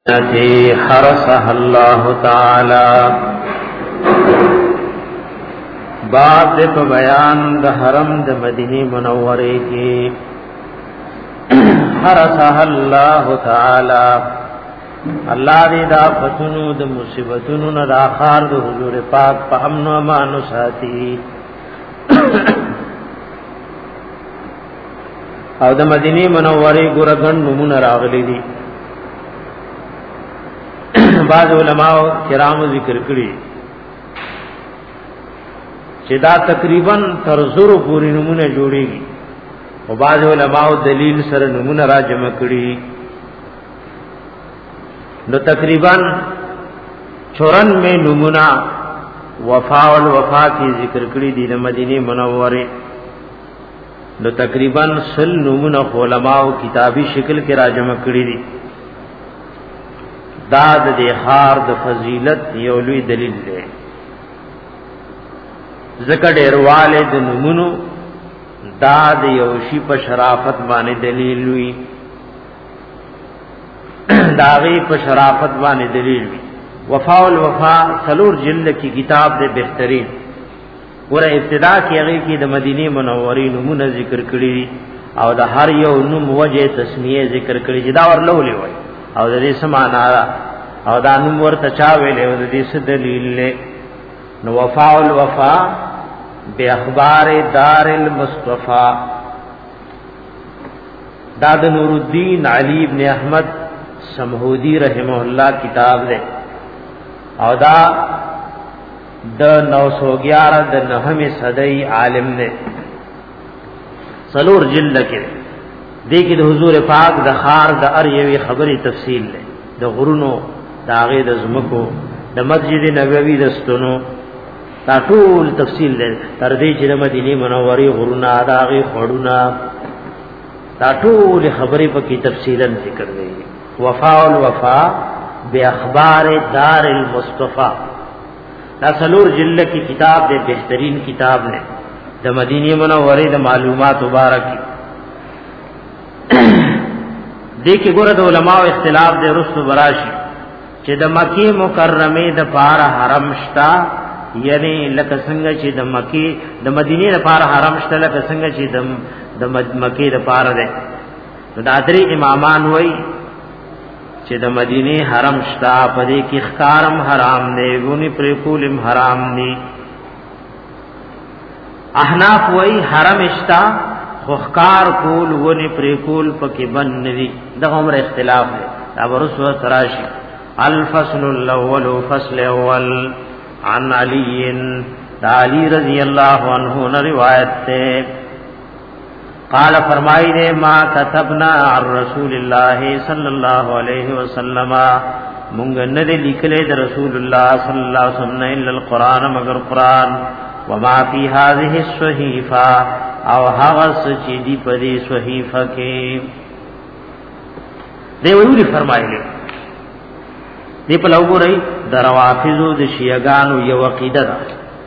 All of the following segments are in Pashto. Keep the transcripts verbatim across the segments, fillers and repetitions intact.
التي حرسها الله تعالى باب په بیان د حرم د مدینه منوره کې حرسها الله تعالی الله دې دا فتنو د مصیبتونو نه د اخر د حضور پاک په امن او امان ساتي او د مدینه منوره ګورګن نمونه راغلي دي. بعض علماء کرام ذکر کړی چې دا تقریبا تر زرو پوری نمونه جوړیږي او بعض علماء دلیل سره نمونه را جمع کړي نو تقریبا چورن میں نمونه وفا والوفا کی ذکر کړي دي د مدینه منوره نو تقریبا سل نمونه علماء کتابی شکل کې را جمع کړي دي. داد د خار د فضیلت یو لوی دلیل دی ذکر ډیرواله د نمونو داد یو شی په شرافت باندې دلیل وی داغي په شرافت باندې دلیل وی. وفا الوفا سلور جلد کی کتاب دے بهترین ګوره ابتدا کې هغه کې د مدینه منورې نمونه ذکر کړی او د هر یو نوم وجه تسمیه ذکر کړی چې دا ورلولې وای او د دې سمانا او دا نوم ورته چا ویلې او د دې څه دلیل له نو وفا الوفا باخبار دار المصطفى دا د نور الدین علی ابن احمد سمحودی رحمه الله کتاب ده او دا د نو سو گیارہ د نهمه صدی عالم نے سلور جلد کې دې کې د حضور پاک د خار د ار یوي خبري تفصیل ده د غرونو د هغه د زمکو د مسجد نبوي د ستونو دا ټول تفصیل ده تر دې چې د مدینه منورې غرونه د هغه خړونه دا ټول خبرې په کې تفصیلا ذکر دي. وفا الوفا باخبار دار المصطفى دا سلور جلد کی کتاب دے بہترین کتاب نے د مدینه منورې د معلومات مبارک دې کې ګوره د علماء اختلاف دے رسو براشي چې د مکی مکرمه د پار حرم شتا یعنی لکه څنګه چې د مکی د مدینه د پار حرم شتا لکه څنګه چې د مکی د پار ده نو د ادري امامان وای چې د مدینه حرم شتا په دې کې ښکارم حرام دی غونی پر کولم حرام دی. احناف وای حرم شتا خو ښکار کول غونی پر کول پکې بن ندي د عمر اختلاف دی دا ورسو تراشی. الفصل الاول فصل اول عن علی علی رضی اللہ عنہ نے روایت ہے قال فرمائی نے ما كتبنا عن رسول الله صلی اللہ علیہ وسلم مونږ نه لیکلې د رسول الله صلی الله علیه وسلم الا القران مگر قران وما فی هذه الصحیفه او هغه چې دی په دې صحیفه کې دی ویلي فرمایلی دی په لوګو رہی د روافضو د شیعاګانو یو عقیده ده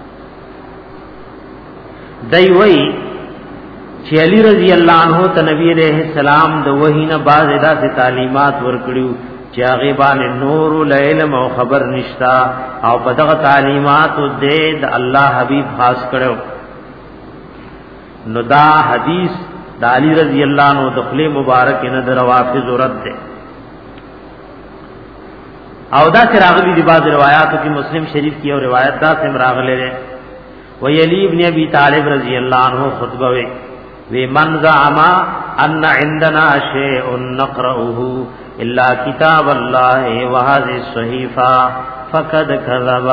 دی وی چې علی رضی الله عنه ته نبی علیہ السلام د وحی نه باز ادا سے تعلیمات ورکړیو چې هغه باندې نور العلم او خبر نشتا او په دغه تعلیمات د الله حبیب خاص کړو نو دا حدیث د علی رضی الله عنه د خلی مبارک نه د روافض رد ده او دا چې راغلي دی بعض روایتو کې مسلم شریف کی اور روایت دا سم راغله ده و علی ابن ابي طالب رضی الله عنه خطبه وی وی من زعم ان عندنا شيء نقرأه الا كتاب الله وهذه الصحيفه فقد كذب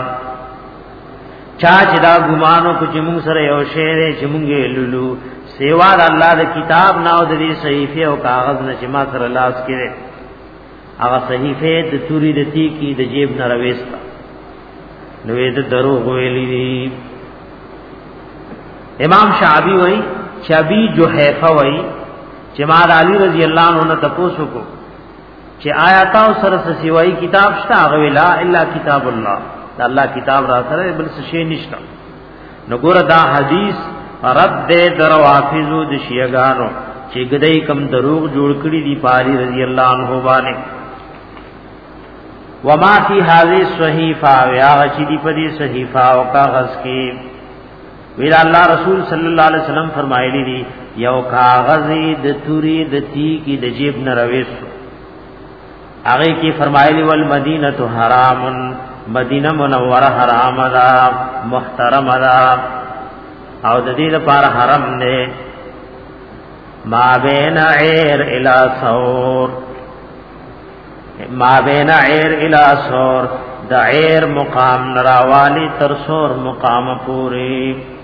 چا چې دا ګمانو کو چې موږ سره یو شی دی چې موږ لولو سیوا د الله د کتاب نه او د دې صحیفه او کاغذ نه چې ما سره لاس کړي هغه صحیفه د توري د تی کی د جیب نه رويستا نو دې دروغ ویلي دي. امام شعبی وای چبی جو حیفه وای چې ما د علی رضی الله عنه تاسو کو چې آیات او سره سیوای کتاب شته هغه لا الا کتاب الله دا الله کتاب را سره بل څه شی نشته. نو ګور دا حدیث رد دروافضو د شیعاګانو چې ګدای کم دروغ جوړ کړی دی پاری رضی الله عنه باندې وما فی هذه الصحیفه یا چې دی په دې صحیفه او کاغذ کې ویل الله رسول صلی الله علیه وسلم فرمایلی دي یو کاغذ د توري د تی کی د جیب نه رويس هغه کې فرمایلی ول مدینه حرام مدینه منوره حرام ده محترم ده او د دې لپاره حرم نه ما بین عیر الی ثور ما بین عیر الی ثور د عیر مقام نراوالی تر ثور مقام پوری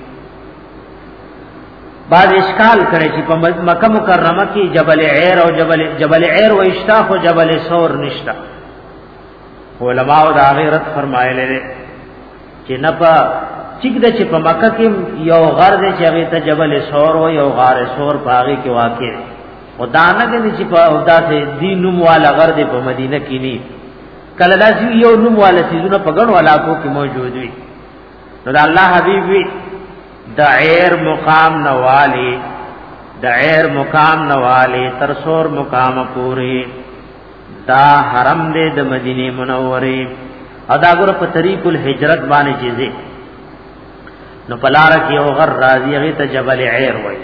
بعد اشکال کړي چې په مکه مکرمه کې جبل عیر او جبل جبل عیر و اشتاخ او جبل ثور نشتا علماء دا غیرت فرمایله چې نه په ټیک د چې په مکه کې یو غر دی چې هغه ته جبل ثور او یو غار ثور پاږي کې واقع دی او دا نه کې چې په اودا ته دینوم والا غر دی په مدینه کې نه کله دا یو نوم والا سيزونه په ګڼ علاقو کې موجود وي نو د الله حبيب وي د عیر مقام نوالی د عیر مقام نوالی تر ثور مقام پوری دا حرم دې د مدینه منوره ادا ګور په طریق الهجرت باندې چیزې نو پلار کې او غر راضی هغه ته جبل عیر وای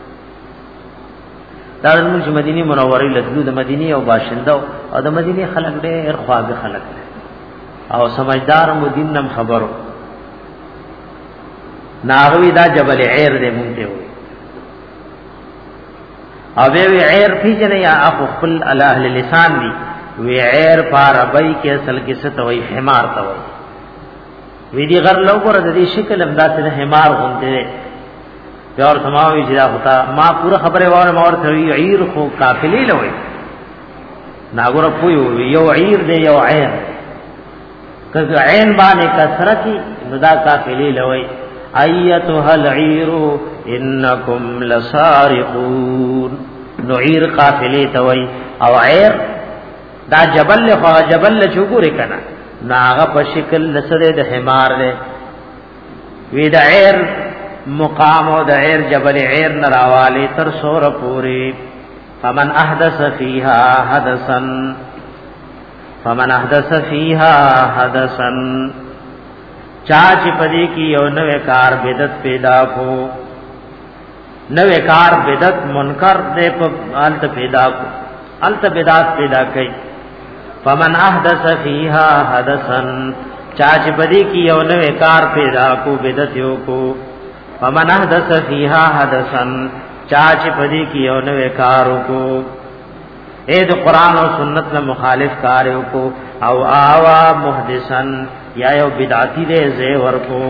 دا د مدینه منوره لدلو د مدینه او باشنده او د مدینه خلک ډېر خواږه خلک او سمجدار مدینم خبرو ناغوی دا جبل عیر دے مونتے ہوئے او بے وی عیر پیجنے یا اخو خپل الاہل لسان دی وی عیر پار ابئی کے اصل کی ستوئی حمار توئی وی دی غر لوگو رد دی شکل امداد سے حمار غنتے دے پی اور سماوی جدا ہوتا ما پورا خبر وار مور توی عیر خو کافلی لوئی ناگو رب پوئی ہوئی یو عیر دے یو عیر کس عین بانے کسرکی ندا کافلی لوئی ایتها العیر انکم لسارقون نو عیر قافلی توي او عیر دا جبل خو جبل چوغوري کنا ناغه په شکل لسره د حمار له وی د عیر مقام او د عیر جبل عیر نراواله تر سور پوری فمن احدث فیها حدثا فمن احدث فیها حدثا چاچ پدی کی یو نوے کار بدعت پیدا کو نوے کار بدعت منکر دے الت پیدا کو الت بدعت پیدا کئی فمن احدث فیها حدثا چاچ پدی کی یو نوے کار پیدا کو بدعت یو کو فمن احدث فیها حدثا چاچ پدی کی یو نوے کارو کو اے دو قرآن و سنت میں مخالف کارو کو او آوا محدثن یا یو بدعتی دے زیور کو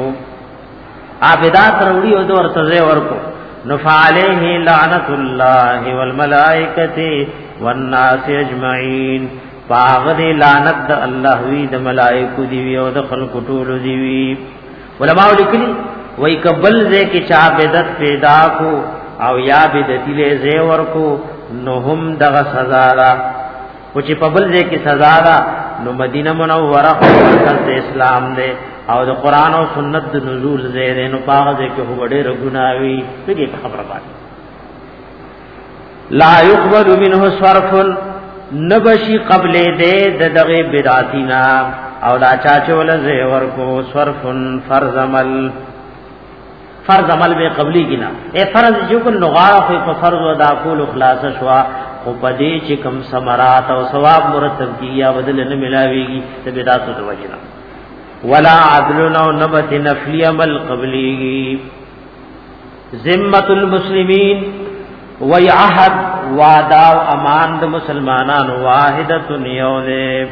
آ بدعت روڑی او دور تو زیور کو نفعلیہ لعنت اللہ والملائکت والناس اجمعین پاغد لعنت دا اللہ وی دا ملائکو دیوی او دا خلق طول دیوی علماء لکلی وی کبل زے کی چاہ بدعت پیدا کو او یا بدعتی لے زیور کو نهم دغ سزارا کچھ پبل دے کی سزارا نو مدینہ منورہ مرکز دے اسلام دے او د قران او سنت د نزول زیره نو پاغ دے کہ هو ډېر ګناوي دې خبره باندې لا يقبل منه صرف نبشي قبل دے د دغه بدعتینا او دا چاچول زیور کو صرف فرض عمل فرض عمل به قبلی کنا اے فرض جو کو نغاره خو فرض ادا کول خلاص شوا او پدې چې کم ثمرات او ثواب مرتب کییا بدل نه ملاويږي ته بدعت د وجنا ولا عدل او نبت نفلی عمل قبلی ذمه المسلمین ويعهد وعدا او امان د مسلمانانو واحده یوله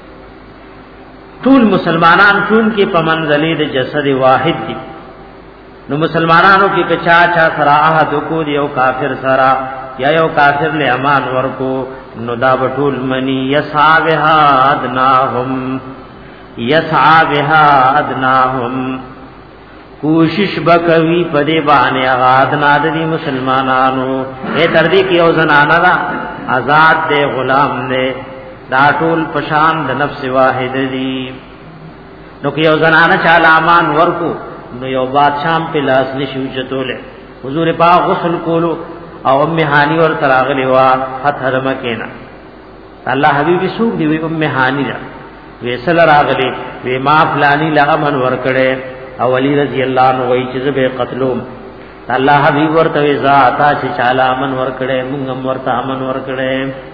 ټول مسلمانان ټول کې په منزله د جسد واحد دي نو مسلمانانو کې کچا چا سره عہد کو دی او کافر سره یا یو کافر له امان ورکو نو دا بټول منی یسع بها ادناهم یسع بها ادناهم کوشش بکوي پدې باندې آغاز ناد دي مسلمانانو اے تر دې کې او زنانه دا آزاد دے غلام دے دا ټول پشان د نفس واحد دي نو کې او زنانه چاله امان ورکو نو یو بادشاہ په لاس نشو چتوله حضور پاک غسل کولو او ام هانی ور تراغلی وا حت حرم کینا الله حبیبی سوق دی ام هانی را ویسل راغلی وی ما فلانی لغمن ورکړي او علی رضی الله عنه وی چې به قتلوم الله حبیب ورته ذات چې چاله امن ورکړي موږ هم ورته امن ورکړي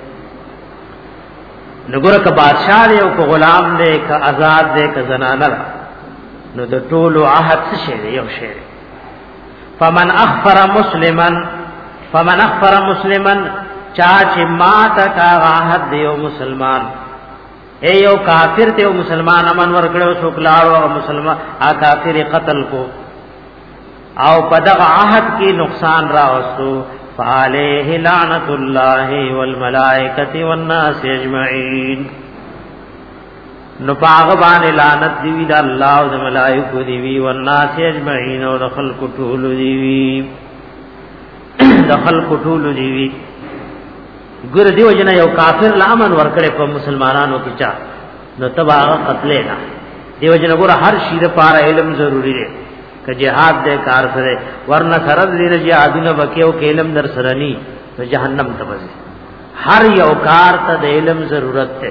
نګوره ک بادشاہ دی او ک غلام دی ک آزاد دی ک زنانه نو د ټولو عهد څه شی دی یو شی فمن اخفر مسلما فمن اخفر مسلما چا چې مات کا عهد دی او مسلمان اے یو کافر ته مسلمان امن ورکړو څوکلاړو او مسلمان ا کافر قتل کو او پدغه عهد کی نقصان راوستو فعليه لعنت الله والملائکه والناس اجمعين نو پاغ باندې لعنت دی د الله او د ملائکه دی وی والناس اجمعين او د خلق ټول دی وی د خلق ټول دی وی ګور دیو جنا یو کافر لامن ورکړي په مسلمانانو کې چا نو تبا قتل نه دیو جنا ګور هر شی د پاره علم ضروری دی ک جهاد دې کار سره ورنه سرد دې جهادونه وکيو کې علم در سره ني نو جهنم ته وځي هر یو کار ته د علم ضرورت ده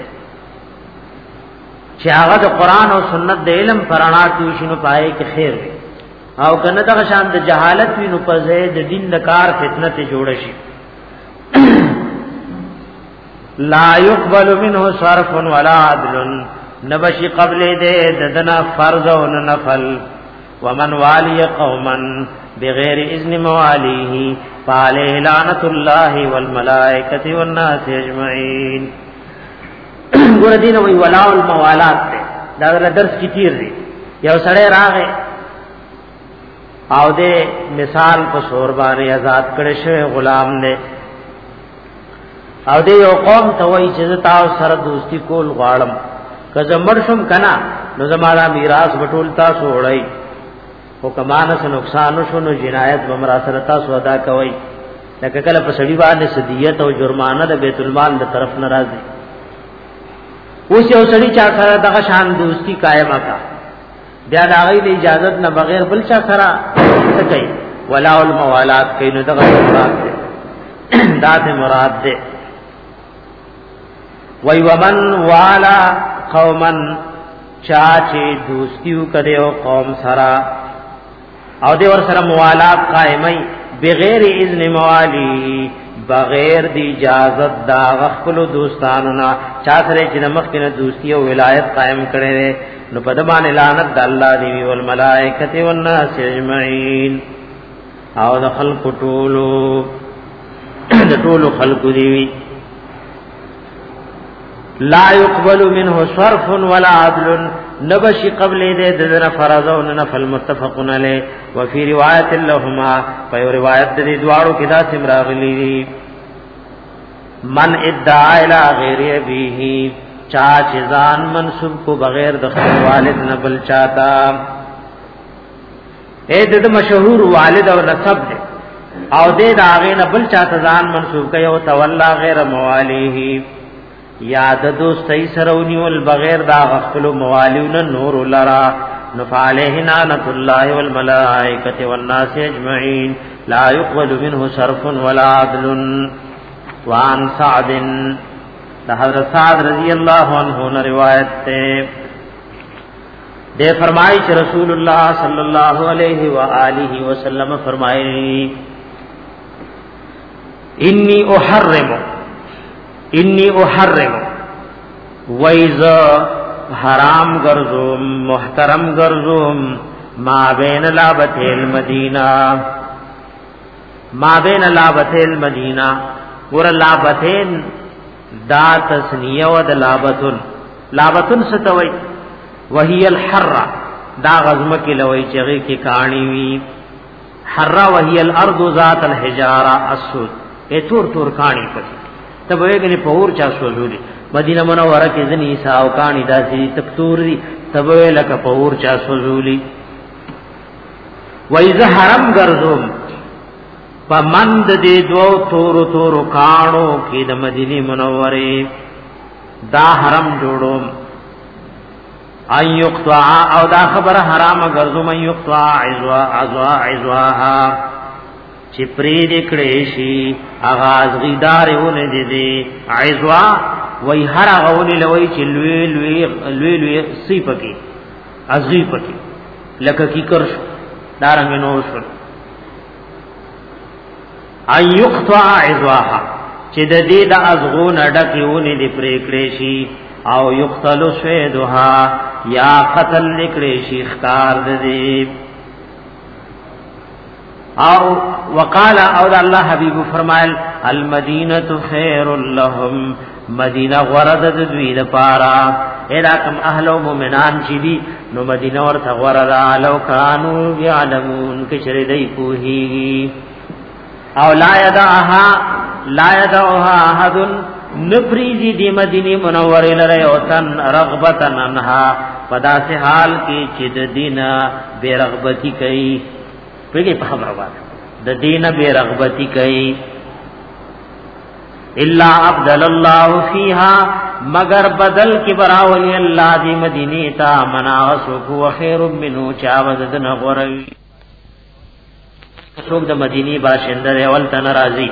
چې هغه د قران او سنت د علم پرانا توشنو پای کې خیر دی او کنه دا شان د جهالت وینو په زید د دین د کار فتنه ته جوړ شي لا يقبل منه صرف ولا عدل نبشي قبل دې ددنا فرض او نفل ومن والي قوما بغیر اذن مواليه فعليه لعنت الله والملائکه والناس اجمعين ګور دین وی ولاء الموالات دا درس کتیر دی یو سړی راغی او دې مثال په سور باندې آزاد کړي شوی غلام دی او دې یو قوم ته وایي چې تاسو سره دوستی کول غواړم که زمړ شم کنا نو زمارا میراث بټول تاسو وړي او کمانه سره نقصان شو نو جنایت بمرا سره تاسو ادا کوي لکه کله په سړي باندې سدیت او جرمانه د بیت المال د طرف ناراضي اوس یو سړي چا سره دغه شان دوستی قائمه کا بیا دا غي د اجازه نه بغیر بل چا سره څه کوي ولا الموالات کینو دغه مراد ده دا مراد ده وی ومن والا قوما چاچے دوستیو کدے او قوم سرا او دے ور سره موالات قائمی بغیر اذن موالی بغیر دی اجازت دا غخلو دوستانونا چا سره چې نمخ کنه دوستی او ولایت قائم کړي نو پدمان لعنت د الله دی والملائکه والناس اجمعین او د خلق ټولو د ټولو خلق دی لا يقبل منه صرف ولا عدل نبشي قبل دې دنا فرض او نفل متفقن علی وفي روایت لهما په روایت دې دواړو کې دا سم راغلي من ادعا الى غیر ابيه چا چې ځان منسوب کو بغیر د خپل والد نه بل چاته اې د مشهور والد او نسب دې او دې دا هغه نه بل چاته ځان منسوب کوي او تولا غیر موالیه یاد دوستی سرونی والبغیر دا غفلو موالیون نور لرا نفعلیه نعنت اللہ والملائکت والناس اجمعین لا يقبل منه صرف ولا عدل وعن سعد دا حضرت سعد رضی اللہ عنہ نے روایت تے دے فرمائی چھ رسول اللہ صلی اللہ علیہ وآلہ وسلم فرمائی انی احرم انی احرم ویز حرام گرزوم محترم گرزوم ما بین لابتی المدینہ ما بین لابتی المدینہ ور لابتین دا تسنیه و دا لابتن لابتن ستوي وهي الحره دا غزمه کې لوي چغې کې کانی وی حره وهي الارض ذات الحجاره السود ای تور تور کانی پکې تب ویګنی پور چا سوزولي مدینه منوره کې ځنی ساو کانی داسي تکتوري تب لکه پور چا سوزولي وایز حرم ګرځوم پمند دې دو تور تور کانو کې د مدینه منوره دا حرم جوړوم ايقطع او دا خبر حرام ګرځوم ايقطع عزوا عزوا عزواها چې پری دې کړې شي اغاز غیدارونه دې دې عزوا وای هر غونی لوي چې لوی لوی لوی لوی سی پکې ازوی پکې لکه کی کرش دارنګ نو شو اي يقطع عظاها چې د دې د ازغون ډکېونی دی پرېکړې شي او یقتل سویدها یا قتل نکړې شي ښکار دې او وقال او الله حبيب فرمایل المدینه خیر لهم مدینه غرد د دوی لپاره اراکم اهل او مؤمنان چې دي نو مدینه ورته غرد لو کانوا يعلمون کچره دی پوهیږي او لا يدعها لا يدعها احد نفریزی دی مدینه منوره لره او تن رغبتن انها پدا سے حال کی چې د دینه بے رغبتی کوي پیږي په خبره وایي د دینه بے رغبتی کوي الا ابدل الله فيها مگر بدل کی براولی الله دی مدینه تا مناسو هو خیر منه چا وزدن غوروي څوک د مدینه باشنده اول تن راضي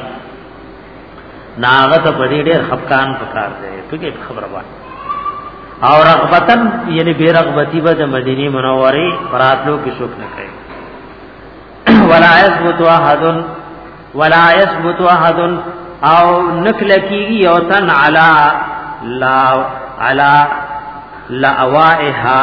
ناغت په دې ډېر خفقان پکار دی پیږي په خبره وایي او رغبتن یعنی بے رغبتی به د مدینه منوره پراتلو کې شوک نه کوي ولا يثبت احد ولا يثبت احد او نکل کیږي او تن علا لا علا لاوائها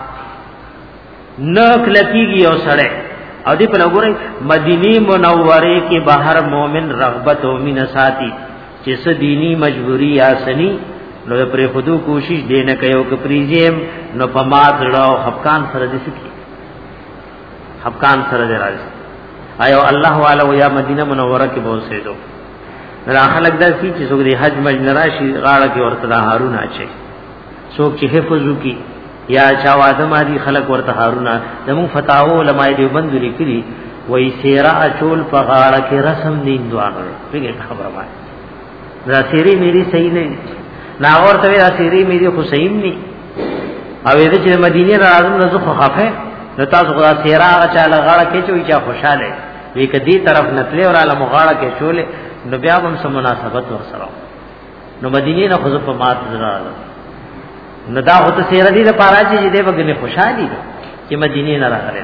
نکل کیږي او سره او دې په لګورې مدینه منوره کې بهر مؤمن رغبت او مين ساتي چې س دینی مجبوری یا سنی نو پر خودو کوشش دینه کوي او کپریزم نو پمات لړو خفقان سره دي سکی خفقان سره دی راځي ایو الله والا یا مدینه منوره کې بہت سه دو را خلق دا کی چې څوک دی حج مج نراشي غاړه کې ورته هارون اچي څوک چې حفظو کی یا چا واده مادي خلق ورته هارون دمو فتاو علماء دیوبند لیکلي وای سیرا اچول په غاړه کې رسم دین دوانو پیګه خبره وای دا سیری میری صحیح نه نا ورته دا سیری میری خو صحیح نه او دې چې مدینه راځم نو خو خفه نو تاسو خدا سیرا چا لغاړه کې چوي چا خوشاله وی کدی طرف نتلې اور عالم غاړه کې چولې نو بیا هم سم مناسبت ور سره نو مدینه نه خو په مات زراله نو دا هوته سیرا دې لپاره چې دې وګنه خوشالي چې مدینه نه راغله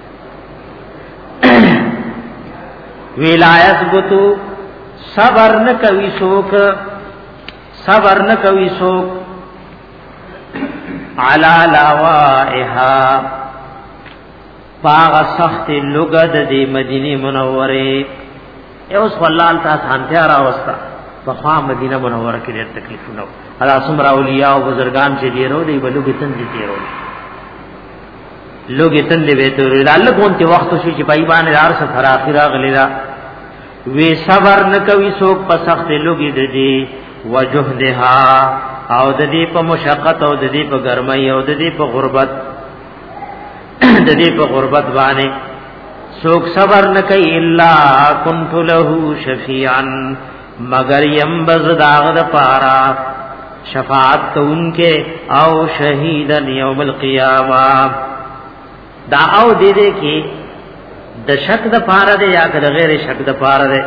ولایت بوتو صبر نه کوي څوک صبر نه کوي څوک علا لوائها باغ سخت لغد دی مدینه منوره اوس والله تعالی سانتیا راوستا په خوا مدینه منوره کې ډېر تکلیفونه الا سمرا اولیاء او بزرگان چې ډیرو دی بلوګ تن دي تیرو لوګ تن دی وته الله کومته وخت شي چې پای باندې دار سفر اخره غلیدا وی صبر نکوي څوک په سخت لوګي دي وجهدها او د دې په مشقت او د دې په ګرمۍ او د دې په غربت د دې په غربت باندې څوک صبر نکي الا كنت له شفيعا مگر ينبذ داغ د پارا شفاعت کوونکې او شهیدن یوم القیامه دا او دې دې کې د شک د پاره ده یا د غیر شک د پاره ده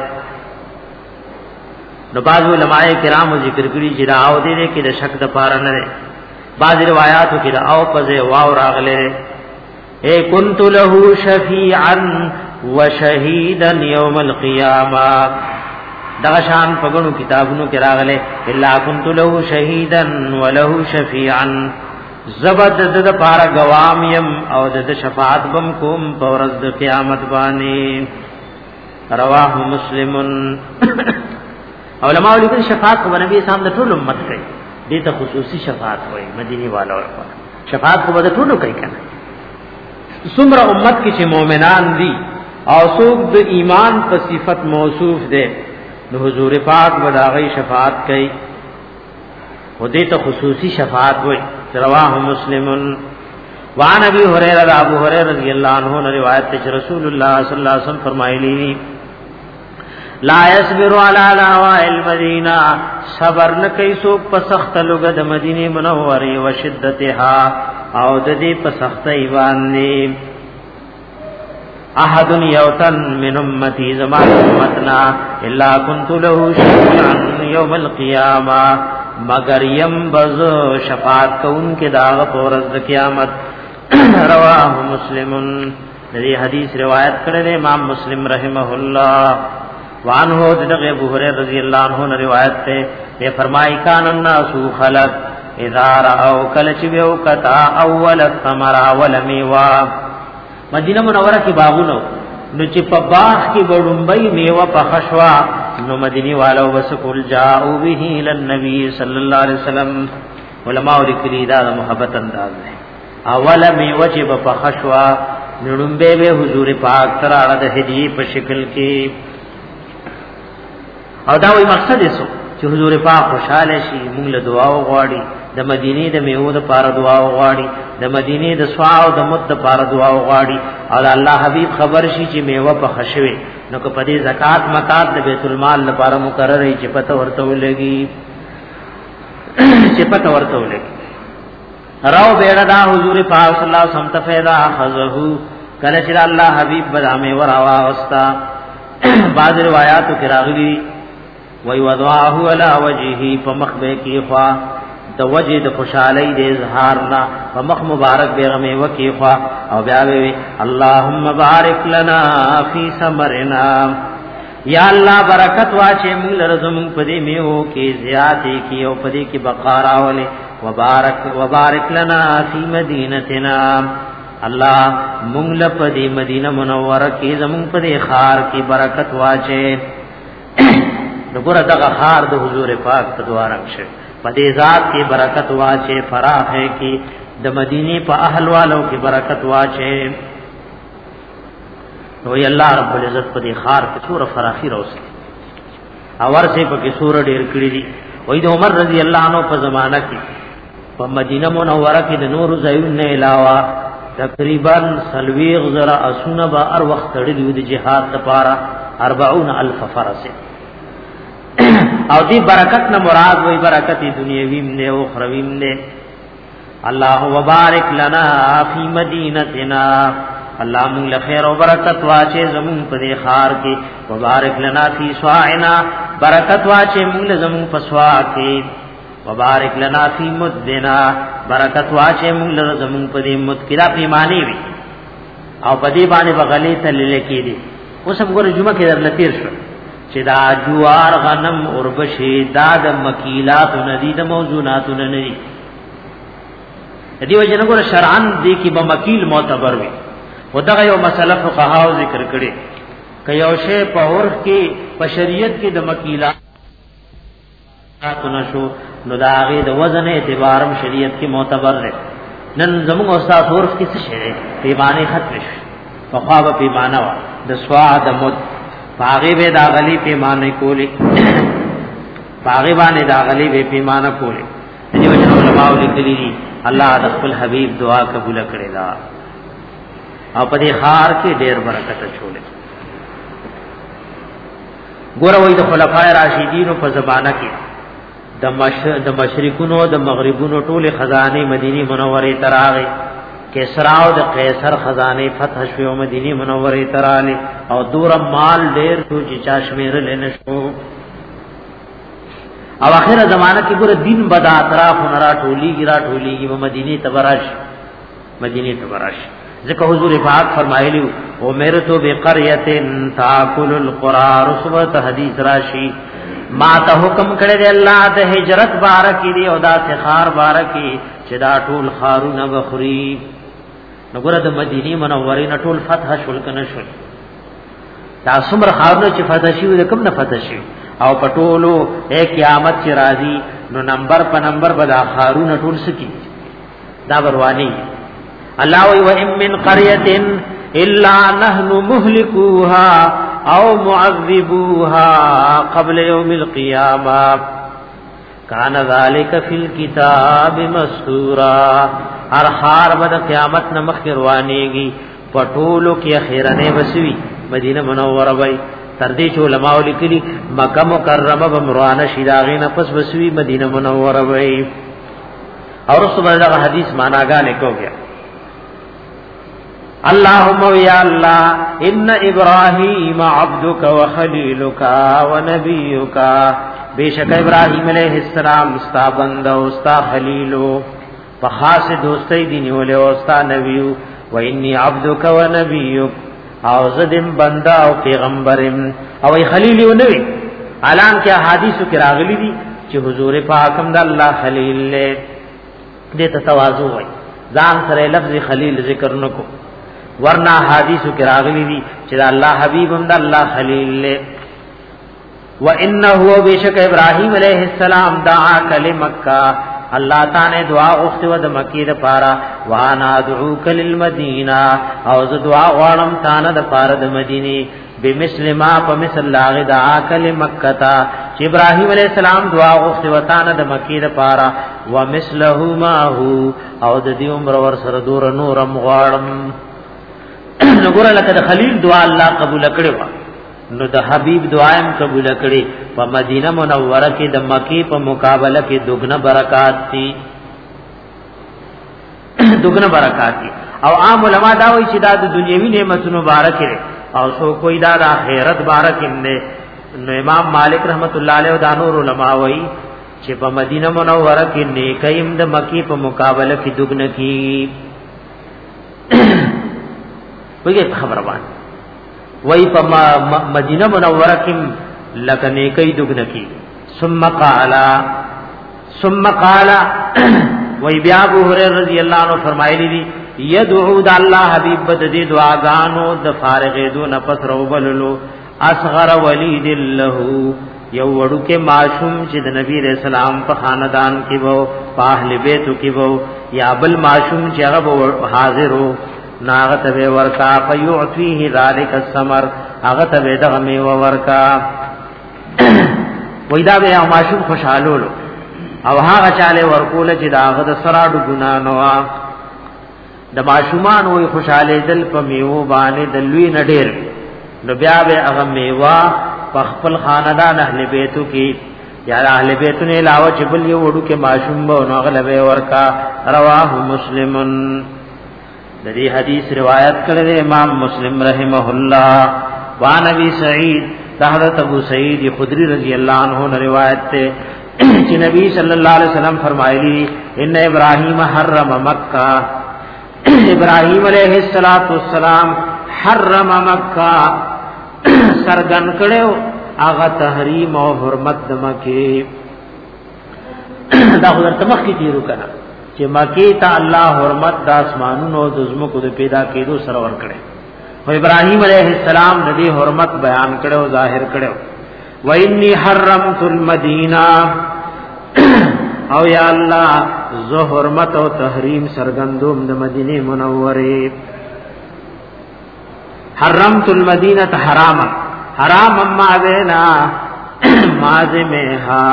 نو بعض علماء کرام ذکر کړي چې دا او دې دې کې د شک د پاره نه ده بعض روایتو کې دا او پځه واو راغله اے کنت له شفیعا وشهیدا یوم القیامه دا شان پګونو کتابونو کې راغله الا کنت له شهیدا وله شفیعا زبد د پارا گوامیم او د شفاعت بم کوم پورز د قیامت باندې رواه مسلمن علماء لیکن شفاعت کو نبی صاحب د ټول امت کوي دې ته خصوصي شفاعت وایي مدینی والا ورکړه شفاعت کو د ټول کوي کنه څومره امت کې چې مؤمنان دي او څوک د ایمان په صفت موصوف دي نو حضور پاک بداغي شفاعت کوي ودې ته خصوصي شفاعت وایي رواه مسلمن وعن ابي هريره ابو هريره رضی الله عنه نے روایت ہے رسول اللہ صلی اللہ علیہ وسلم فرمایلی لا يصبر على لواء المدینہ صبر نہ کای سو په سخت لوګه د مدینه منوره او شدتها او د دې په سختۍ باندې احد یوتن من امتی زمان امتنا الا كنت له شفیعا یوم القیامه مگر یم بز شفاعت کون کے داغ پورز قیامت رواه مسلمن دې حدیث روایت کړل امام مسلم رحمه الله وانه د ابو هريره رضی الله عنه نے روایت ته یہ فرمائی کان الناس خلق اذا راوا کل چویو کتا اول الثمر ولمیوا مدینه منوره کې باغونو نو چې په باغ کې وړومبۍ میوه په خشوا نو مدینی والو وسکول جاءو به الى النبي صلی الله علیه وسلم علماء لیکلي دا محبت انداز ہے اول میوه چې په خشوا نړمبه به حضور پاک تراړه د هدیه په شکل کې او دا وی مقصد یې چې حضور پاک خوشاله شي موږ له دعا وغواړي د مدینه د میوه د پاره دعا وغواړي د مدینه د سوا او د مد د پاره دعا وغواړي او الله حبیب خبر شي چې میوه په خشوي نو کو پدې زکات مکات د بیت المال لپاره مقرره چې پته ورته ولګي چې پته ورته ولګي راو بیڑا دا حضور پاک صلی اللہ علیہ وسلم تفیدہ خضہو کله چې الله حبیب بدامه وروا واستا بعض روایاتو کې راغلي وی وضعه علی وجهه فمخبه کی خوا د وجه د خوشالۍ د اظهار نا فمخ مبارک بیغمه وکي خوا او بیا وی اللهم بارک لنا فی ثمرنا یا الله برکت واچې موږ لرزم پدې میو کې زیاتې کې او پدې کې بقارا ولې وبارک وبارک لنا فی مدینتنا الله موږ لپاره مدینه منوره کې زموږ په خار کې برکت واچې وګوره دغه خار د حضور پاک په دعا راشه په دې ذات کې برکت واچې فراخ ہے کې د مدینه په اهل والو کې برکت واچې وی الله رب العزت په دې خار کې سور فراخي راوستي اور سه په کې سور ډېر کړی دي وې د عمر رضی الله عنه په زمانہ کې په مدینه منوره کې د نور زایون نه علاوه تقریبا سلویغ زرا اسونه با ار وخت تړي د جهاد لپاره اربعون الف فرس او دی برکت نه مراد وې برکت دنیوی نه او اخروی نه الله وبارک لنا فی مدینتنا الله موږ له خیر او برکت واچې زمون په دې خار کې مبارک لنا فی سواعنا برکت واچې موږ له زمون په سوا کې مبارک لنا فی مدنا برکت واچې موږ له زمون په دې مد کې را پیمانی وي او په دې باندې بغلی تل لیکي دي اوس موږ جمعه کې در لتیر شو چې دا جوار غنم اوربشي دا د مکیلات ندی د موضوعات ندی دې وجه نه ګور شرعن دې کې به مکیل معتبر وي ودغه یو مسله فقهاو ذکر کړي ک یو شی په عرف کې په شریعت کې د مکیلات نشو نو دا هغه د وزن اعتبارم شریعت کې معتبر دی نن زموږ استاد عرف کې څه شی دی پیمانه ختم شي په خوا به پیمانه وا د سوا د مد باغې به دا غلي پیمانه کولی باغې باندې دا غلي به پیمانه کولی دې وجه علماء لیکلي دي الله د خپل حبيب دعا قبول کړي دا او په دې خار کې ډېر برکت چولې ګوره وې د خلفای راشدین په زمانہ کې د مش د مشرقونو د مغربونو ټوله خزانه مدینه منوره تراغه کسرا او د قیصر خزانه فتح شو مدینه منوره تراله او دور مال ډېر شو چې چا شمیر لنه شو او اخره زمانہ کې ګوره دین بدا اطراف نرا ټولی ګرا ټولی کې مدینه تبرش مدینه تبرش ذکر حضور پاک فرمایلی او مرتو بقريه تاكل القرى رسوت حدیث راشی ما ته حکم کړی دی الله ته هجرت بارکی دی او دا سخار بارکی چې دا ټول خارونه بخوري نګوره د مدینه منورې نه ټول فتح شول کنه شول دا څومره خارونه چې فتح شي د کوم نه فتح شي او پټولو اے قیامت چې راځي نو نمبر په نمبر بدا خارونه ټول سکی دا بروانی الله وی و ام من قريه الا نحن مهلكوها او معذبوها قبل يوم القيامه كان ذلك في الكتاب مسطورا هر خار بد قیامت نمخ روانيږي پټولو کې اخیرنه وسوي مدینه منوره وای تر دې چې علماء لیکلي مکه مکرمه بمروانه شیداغینه پس وسوي مدینه منوره وای اور اس بعد حدیث معناګانې کوګه اللهم یا الله ان ابراهیم عبدک وخلیلک ونبیک بیشک ابراہیم علیہ السلام استا بندہ استا خلیلو په خاص دوستی دی نیولې او استا نبیو و انی عبدک و نبیک او زدم بندا او پیغمبرم او ای خلیل یو نوی اعلان کې احادیث کې راغلي دي چې حضور پاک هم د الله خلیل له دې ته تواضع وای ځان سره لفظ خلیل ذکر نکو ورنہ حدیث کې راغلي دي چې د الله حبیب هم د الله خلیل له و انه بیشک ابراهیم علیہ السلام دعا کلمکا اللہ تعالی دعا غوښته و د مکی د پارا وانا ادعوک للمدینہ او ز دعا غواړم تعالی د پارا د مدینه بمثل ما فمثل لاغ دعا کلمکتا چې ابراهیم علیہ السلام دعا غوښته و تعالی د مکی د پارا ومثله ما هو او د دې عمر ور سره دور نورم غواړم نګور لکه د خلیل دعا الله قبول کړي نو د حبیب دعایم قبول کړي په مدینه منوره کې د مکی په مقابله کې دغنه برکات دي دغنه برکات دي او عام علما دا وایي چې دا د دنیوي نعمتونو مبارک لري او سو کوئی دا د آخرت مبارک نه نو امام مالک رحمت الله علیه او د نور علما وایي چې په مدینه منوره کې نیکیم د مکی په مقابله کې دغنه کی وګورئ خبره باندې وای په مدینه منوره کې لکنه کوي دغنه کی ثم قال ثم قال وای بیا ابو هريره رضی الله عنه فرمایلی دي يدعو د الله حبيب بد دي دعاګانو د فارغې دو نفس روبللو اصغر ولید له یو وړو کې معصوم چې د نبی رسول الله په خاندان کې وو په اهل بیت کې وو یا بل معصوم چې هغه حاضرو ناغت به ورکا فیعطیه ذالک الثمر هغه ته دغه میوه ورکا وېدا به ماشوم خوشاله او هغه چاله ورکول چې داغه د سراډو ګنا نوا د ماشومان وې خوشاله دل په میوه باندې د لوی نډیر نو بیا به هغه میوه په خپل خاندان اهل بیتو کې یا اهل بیتو نه علاوه چې بل یو وړو کې ماشوم به نو هغه به ورکا رواه مسلمن د دې حدیث روایت کړی امام مسلم رحمه الله وان ابي سعيد حضرت ابو سعید خدری رضی اللہ عنہ نے روایت تے کہ نبی صلی اللہ علیہ وسلم فرمایلی ان ابراہیم حرم مکہ ابراہیم علیہ الصلوۃ والسلام حرم مکہ سرګن کړو هغه تحریم او حرمت د مکه دا حضرت مکه تیرو کنا چې مکی ته الله حرمت د اسمانونو د زمکو د پیدا کېدو سره ور کړي او ابراهیم علیه السلام د دې حرمت بیان کړو ظاهر کړو و انی حرمت المدینه او یا الله زه حرمت او تحریم سرګندوم د مدینه منوره حرمت المدینه حراما حرام ما بنا مازمها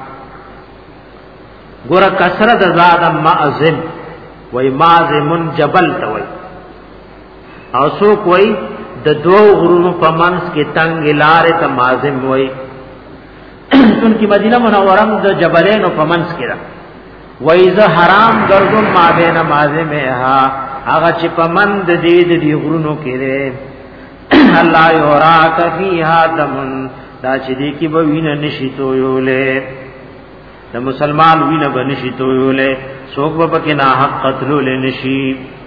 ګور کثرت زاد مازم وای مازمن جبل توي او سو کوئی د دو غرونو په منځ کې تنگ لارې ته مازم وای ان کی مدینه منوره د جبلین په منځ کې را وای ز حرام ګرځم ما بین مازمها هغه چې په مند دې دې غرونو کې ده الله یورا کفیها دمن دا چې دې کې به وینه نشي تویولې د مسلمان وینه بنشي تویولې څوک به کې نه حق قتل نشي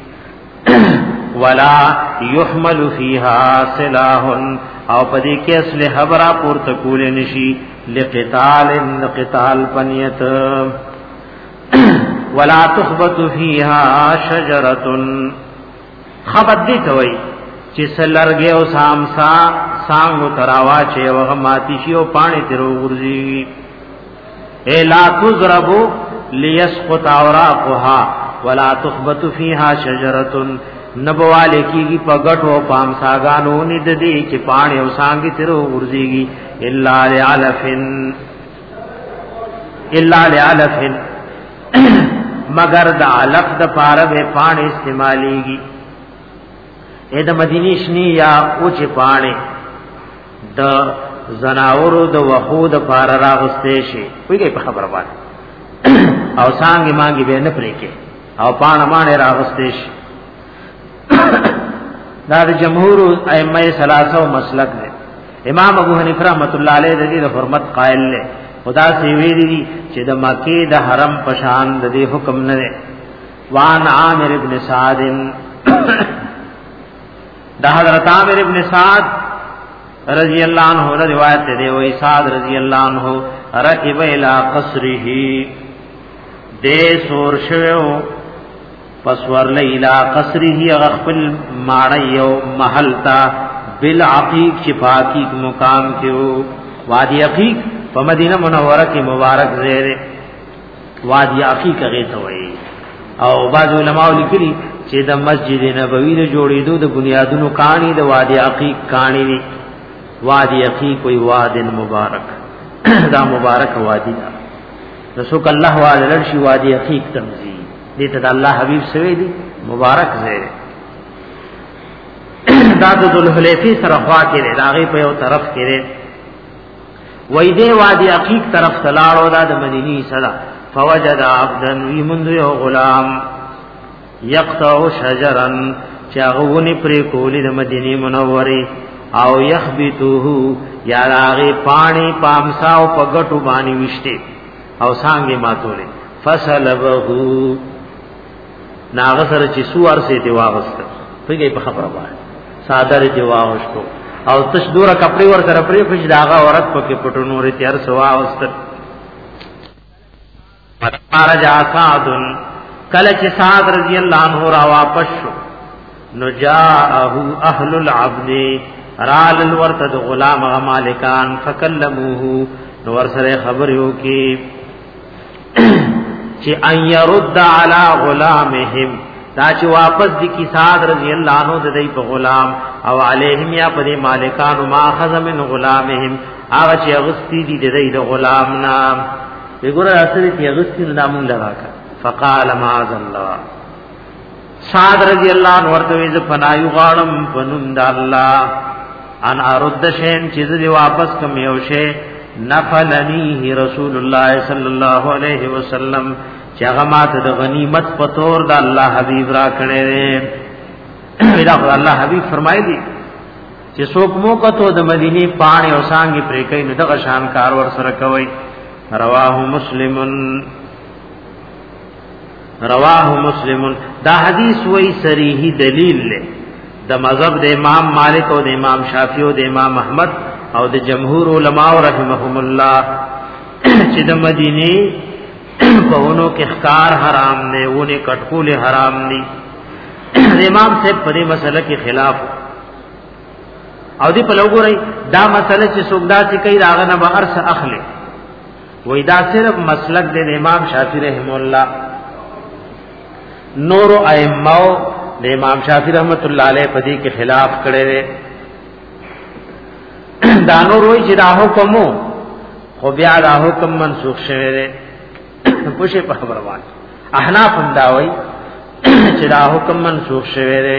ولا يحمل فيها سلاح او پدې کې اصل خبره پورته کول نشي لقتال قتال پنیت ولا تخبط فيها شجره خبط دي توي چې سلرګه او سامسا سانګو تراوا چې وغه ماتي شي او پانی تیرو ورځي اے لا تضربو ليسقط اوراقها ولا تخبط فيها شجره نبواله کیږي پګټو پام ساګانو ند دي چې پانی او سانګي تیرو ورځيږي الا لعلفن الا لعلفن مگر د علف د پاره به پانی استعماليږي اې د مدینه شنی یا اوچ پانی د زناورو د وحود پار راغسته شي ویږي په خبره باندې او څنګه مانګي به نه پرې کې او پان باندې راغسته شي دا د جمهور ائمه ثلاثه مسلک دی امام ابو حنیفه رحمۃ اللہ علیہ د دې حرمت قائل له خدا سی ویری چې د مکه د حرم پشان د دې حکم نه ده. وان عامر ابن سعد د حضرت عامر ابن سعد رضی اللہ عنہ روایت ده وی سعد رضی اللہ عنہ رکب الى قصره دے سور شو پسور لیلا قصره غخل ماړیو محلتا بالعقیق شفاقیق مقام کیو وادی عقیق په مدینه منوره کې مبارک زیر وادی عقیق هغه ته وایي. او بعض علماء لیکلي چې د مسجد نبوي د جوړېدو د بنیادونو کہانی د وادی عقیق کہانی دی. وادی عقیق کوئی واد مبارک دا مبارک وادی دا رسول الله تعالی لرشي وادی عقیق تمزی دې ته الله حبیب سوی دی مبارک زیر دا د ذوالحلیفه سره خوا کې راغی په یو طرف کې وای دې وادي عقیق طرف تلاړو دا د مدینی سره فوجد عبدا ومنذ یو غلام یقطع شجرا چاغونی پر کولی د مدینی منوره او یخبطوه یا راغی پانی پامساو پګټو باندې وشته او څنګه ماتوله فسلبه ناغه سره چې سوار سي دی واغست پیږي په خبره باندې صادر دی واغستو او تش دوره کپڑے ور سره پرې خوش داغه عورت پکې پټو نور تیار سوا واغست مارجا سعد کله چې سعد رضی الله عنه را واپس شو نجاءه اهل العبد رال الورتد غلام مالکان فکلموه نور سره خبر یو کی چې ان يرد علی غلامهم دا چې واپس دي کی سعد رضی الله عنه د دې په غلام او علیهم یا په مالکان ما اخذ من غلامهم هغه چې اغستی دي د دې غلام نام وګوره اصلي چې اغستی نامون لراکا فقال معاذ الله سعد رضی الله عنه ورته ویز فنایو غالم پنوم د الله ان ارد شین چې دې واپس کوم یو شی نفلنیه رسول الله صلی الله علیه وسلم چې هغه ماته د غنیمت په تور د الله حبیب را کړي دا الله حبیب فرمایلی چې څوک مو کته د مدینه پانی او سانګي پرې کوي نو دغه شان کار ور سره کوي. رواه مسلمن رواه مسلمن دا حدیث وی صریحی دلیل له د مذهب د امام مالک او د امام شافعی او د امام احمد او د جمهور علما رحمهم الله چې د مدینه په ونو کې ښکار حرام نه ونه کټکول حرام دي. امام صاحب په دې مسله کې خلاف او دې په لوګورای دا مسله چې سوګدا چې کوي راغه نه بهر څه اخلي وای دا صرف مسلک د امام شافعی رحم الله نور ائمه د امام شافعی رحمت الله علیه په دې کې خلاف کړي دا نور وای چې دا حکم خو بیا دا حکم منسوخ شوی دی پوښې په خبره وایي احناف هم دا وای چې دا حکم منسوخ شوی دی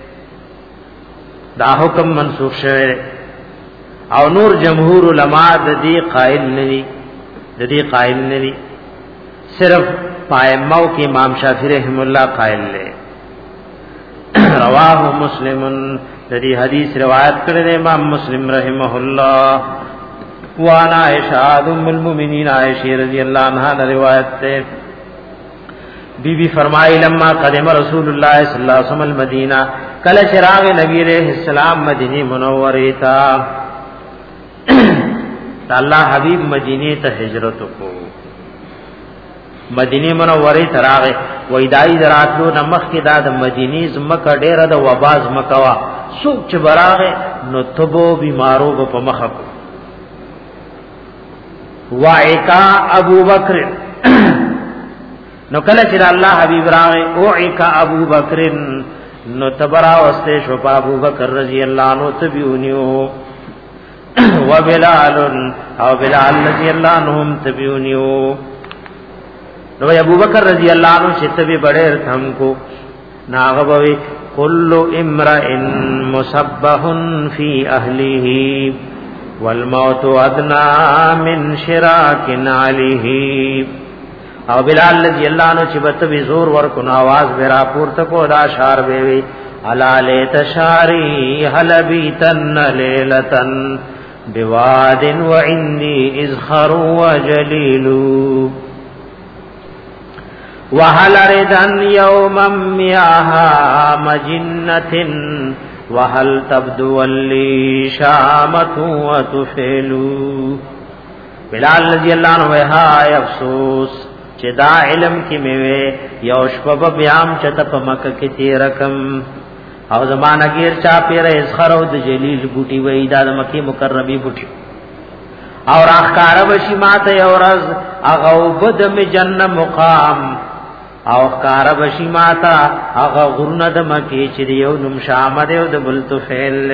دا حکم منسوخ شوی دی او نور جمهور علما د دې قائل نه دي د دې قائل نه دي صرف پایمو کې امام شافعی رحم الله قائل لري. رواه مسلمن د دې حدیث روایت کړی امام مسلم رحمه الله. وانا عائشہ ام المؤمنین عائشہ رضی اللہ عنہا روایت ہے بی بی فرمائی لما قدم رسول اللہ صلی اللہ علیہ وسلم المدینہ کل چراغ نبی علیہ السلام مدینہ منورہ تا اللہ حبیب مدینہ ته هجرت کو مدینہ منورہ تراغ وېدای دراتلو نمخ کې دا د مدینه زمکه ډیره د وباز مکوا سوق چې براغه نو تبو بیمارو په مخه وعکا ابو بکر نو کله چې الله حبیب راغی او عکا ابو بکر نو تبرا واستې شو ابو بکر رضی الله عنه تبیونیو و بلال او بلال رضی الله عنهم تبیونیو نو ابو بکر رضی الله عنه چې تبی بڑے ہم کو ناغبوی کل امرئ مسبح فی اهله والموت ادنا من شراک علیه او بلال رضی اللہ عنہ چې بت به زور ور کو आवाज برا پورته کو دا شار به وی علا لیت شاری هل بیتن لیلتن بواد وعندي ازخر وجليل وهل ردن يوما مياها مجنة وهل تبدو لي شامة وتفل بلال رضی اللہ عنہ وہا افسوس چې دا علم کې میوه یو شپه بیام چته په مکه کې تیرکم او زمانہ غیر چا پیر اسخر او د جلیل بوټي وې دا د مکه مکرمه بوټي او راخکار بشي ماته یو ورځ هغه وبد می جن مقام او کار بشي ماته هغه غرونه د مکه چې یو نم شامد او د بل تو فعل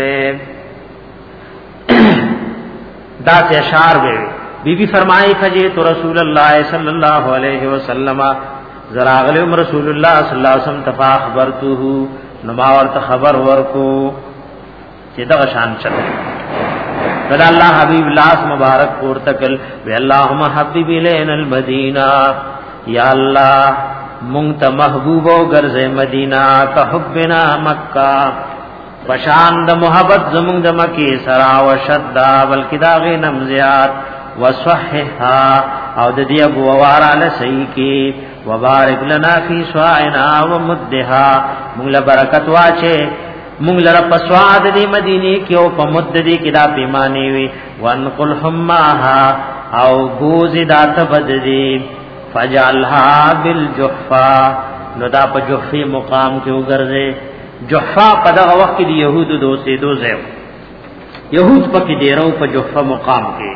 دا ته اشعار وې بی بی فرمائی فجی تو رسول اللہ صلی اللہ علیہ وسلم زراغلم رسول اللہ صلی اللہ علیہ وسلم تفا خبرتو نماورت خبر ورکو چی دا شان چل فلا اللہ حبیب لاس مبارک پورتکل وی اللہم حبیب لین المدینہ یا اللہ منگت محبوب و گرز مدینہ کا حبنا مکہ پشاند محبت زمونگ دمکی سرا و شدہ بلکی داغی نمزیات وصححها او د دې ابو وارا له صحیح کی وبارک لنا فی سوائنا ومدها موږ له برکت واچه موږ له پسواد دې مدینه کې او په مد دې کې دا پیمانه وي وانقل حماها او بوز دات بددي فجعلها بالجحفا نو دا په جحفی مقام کې وګرځي جحفا په دغه وخت کې يهودو دوسه دوزه يهود پکې ډیرو په جحفا مقام کې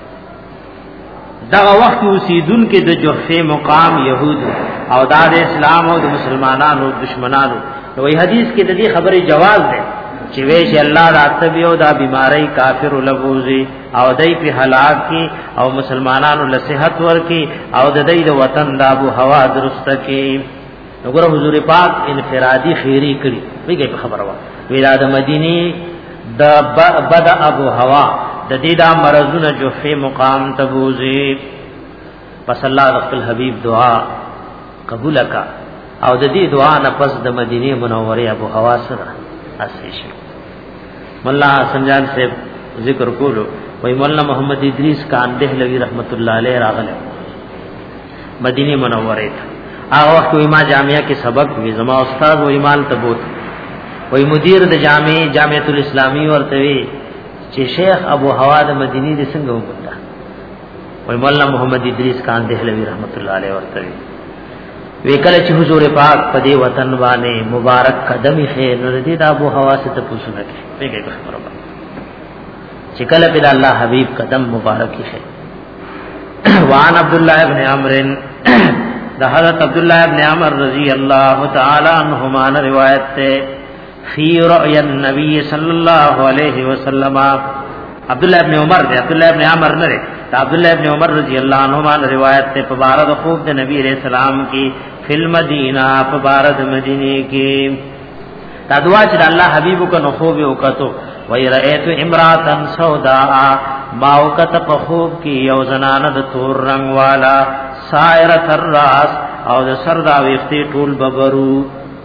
دغه وخت اوسیدون کې د جحفه مقام يهود او د اسلام او د مسلمانانو دشمنانو نو وی حدیث کې د دې خبرې جواز ده چې وی چې الله راتبه او د بیماری کافر لغوزي او دای په هلاک کی او مسلمانانو له صحت ورکی او د دې د وطن د ابو هوا درست کی وګوره حضور پاک انفرادي خیری کړی ویګه خبره وا وی د مدینی د بد ابو هوا د دې دا مرزونه جوفه مقام تبوزي پس الله خپل حبيب دعا قبول کا او د دې دعا نه پس د مدینه منوره ابو هوا سره اسیش مولا سنجان سے ذکر کولو وای مولانا محمد ادریس کان دهلوی رحمت الله علیه راغله مدینه منوره ته هغه وخت ما جامعہ کې سبق وی زما استاد و ایمان تبوت وای مدیر د جامع جامعۃ الاسلامی ورته وی چې شیخ ابو هوا د مدینه د څنګه وګړه وای مولانا محمد ادریس کان دهلوی رحمت الله علیه ورته وکړه چې حضور پاک په دې وطن باندې مبارک قدمي خیر نور دې د ابو هوا څخه پوښتنه کوي پیګه خبره ده چې کله په الله حبیب قدم مبارک خیر وان عبد الله ابن عمرو د حضرت عبد الله ابن عمرو رضی الله تعالی عنهما روایت ده فی رؤیا النبی صلی الله علیه وسلم عبد الله ابن عمر ده عبد الله ابن عمرو نه عبد الله ابن عمر رضی اللہ عنہما روایت تے پبارد خوب دے نبی علیہ السلام کی فی المدینہ پبارد مدینی کی تدعا چھ اللہ حبیب کا نخوب اوکتو وی رئیتو امراتن سوداء ما اوکت پخوب کی یو زناند تور رنگ والا سائرت الراس او د سردا ویختی ټول ببرو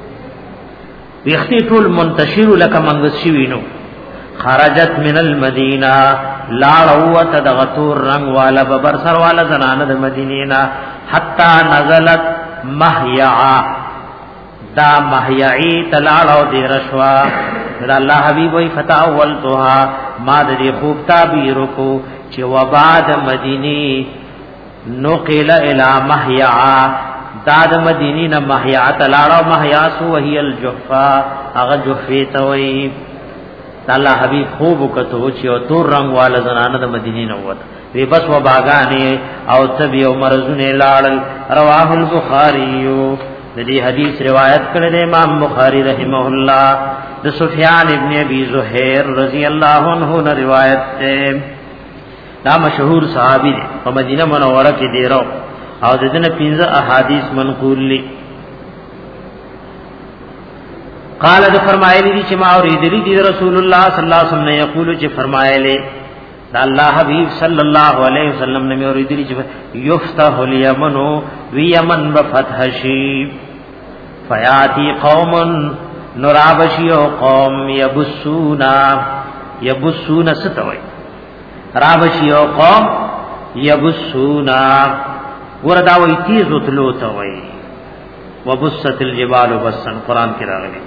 ویختی ټول منتشر لکا منگس شوینو خرجت من المدینہ لاړوت دغتور رنگ والا ببر سر والا زنانه د مدینینا حتا نزلت محیا دا محیای تلاړو دی رشوا دا الله حبیب وی فتاولتها ما د خوب تعبیر کو چې وباد مدینی نقل الی محیا دا د مدینی نه محیا تلاړو محیا سو وهی الجحفا هغه جحفی توي الله حبیب خوب کتو چې او تور رنگ والا زنانه د مدینې نه وته وی بس و باغانه او تبي او مرزونه لاړل رواه البخاری د دې حدیث روایت کړی دی امام بخاری رحمه الله د سفیان ابن ابي زهير رضی الله عنه نه روایت ده دا مشهور صحابي دی په مدینه منوره کې دی راو او د دې نه پنځه احادیث منقول لي قال ده فرمایلی دي چې ما اوریدلی دي رسول الله صلی الله علیه وسلم یقول چې فرمایلی دا الله حبیب صلی الله علیه وسلم نے اوریدلی چې یفتح الیمن وی یمن بفتح شی فیاتی قوم نرابشی او قوم یبسونا یبسونا ستوي رابشی او قوم یبسونا وردا وی تیز اتلو تا وی وبست الجبال بسن قرآن کی راغلی